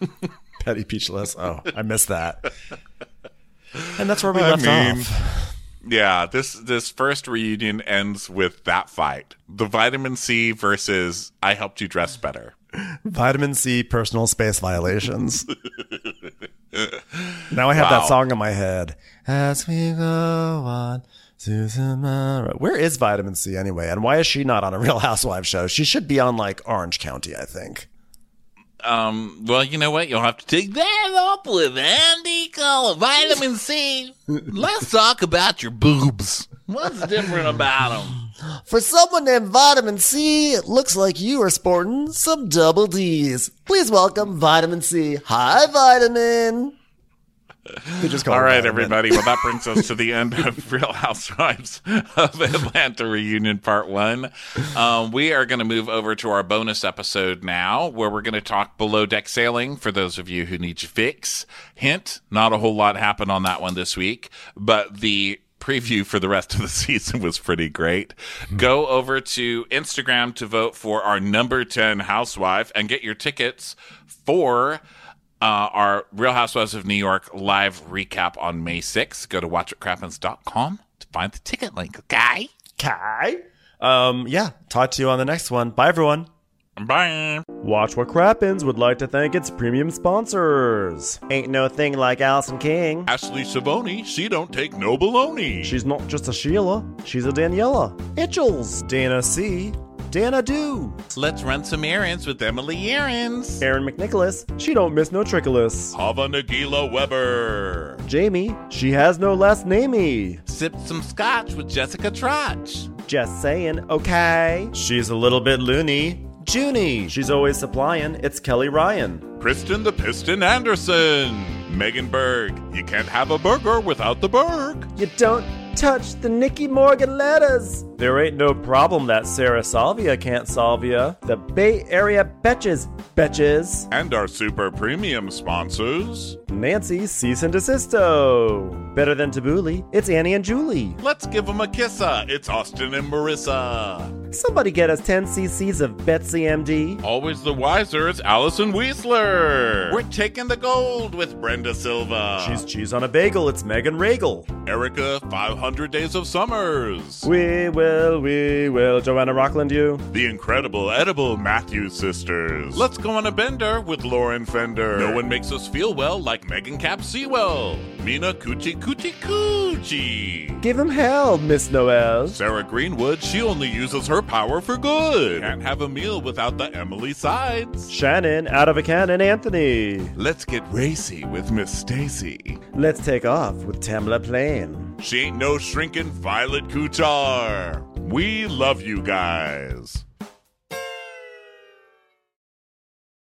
Oh, I missed that. And that's where we left off. Yeah, this first reunion ends with that fight. The vitamin C versus I helped you dress better. Vitamin C personal space violations. Now I have that song in my head. As we go on to tomorrow. Where is Vitamin C anyway? And why is she not on a Real Housewives show? She should be on like Orange County, I think. Well, you know what? You'll have to take that up with Andy Cole. Vitamin C. Let's talk about your boobs. What's different about them? For someone named Vitamin C, it looks like you are sporting some double D's. Please welcome Vitamin C. Hi, Vitamin. All right, everybody. Well, that brings us to the end of Real Housewives of Atlanta Reunion Part 1. We are going to move over to our bonus episode now, where we're going to talk Below Deck Sailing for those of you who need your fix. Hint, not a whole lot happened on that one this week, but the preview for the rest of the season was pretty great. Go over to Instagram to vote for our number 10 housewife and get your tickets for our Real Housewives of New York live recap on May 6th. Go to watchwhatcrappens.com to find the ticket link. Okay? Yeah, talk to you on the next one. Bye, everyone. Bye. Watch What Crappens would like to thank its premium sponsors. Ain't no thing like Allison King. Ashley Savoni, she don't take no baloney. She's not just a Sheila, she's a Daniela. Itchels. Dana C. Dana Do. Let's run some errands with Emily Errands. Aaron McNicholas, she don't miss no trickolas. Hava Nagila Weber. Jamie, she has no last namey. Sip some scotch with Jessica Trotch. Just saying, okay. She's a little bit loony. Junie, she's always supplying. It's Kelly Ryan. Kristen the Piston Anderson. Megan Berg, you can't have a burger without the Berg. You don't touch the Nikki Morgan letters. There ain't no problem that Sarah Salvia can't solve ya. The Bay Area betches. And our super premium sponsors. Nancy Cease and Desisto. Better than Tabbouleh, it's Annie and Julie. Let's give them a kissa. It's Austin and Marissa. Somebody get us 10 cc's of Betsy MD. Always the wiser, it's Allison Weisler. We're taking the gold with Brenda Silva. She's cheese on a bagel, it's Megan Regal. Erica, 500 Days of Summers. We will, Joanna Rockland, you. The incredible edible Matthews sisters. Let's go on a bender with Lauren Fender. No one makes us feel well like Megan Cap Sewell. Mina Coochie. Give him hell, Miss Noel. Sarah Greenwood, she only uses her power for good. Can't have a meal without the Emily sides. Shannon, out of a cannon, Anthony. Let's get racy with Miss Stacy. Let's take off with Tamla Plain. She ain't no shrinking Violet Kuchar. We love you guys.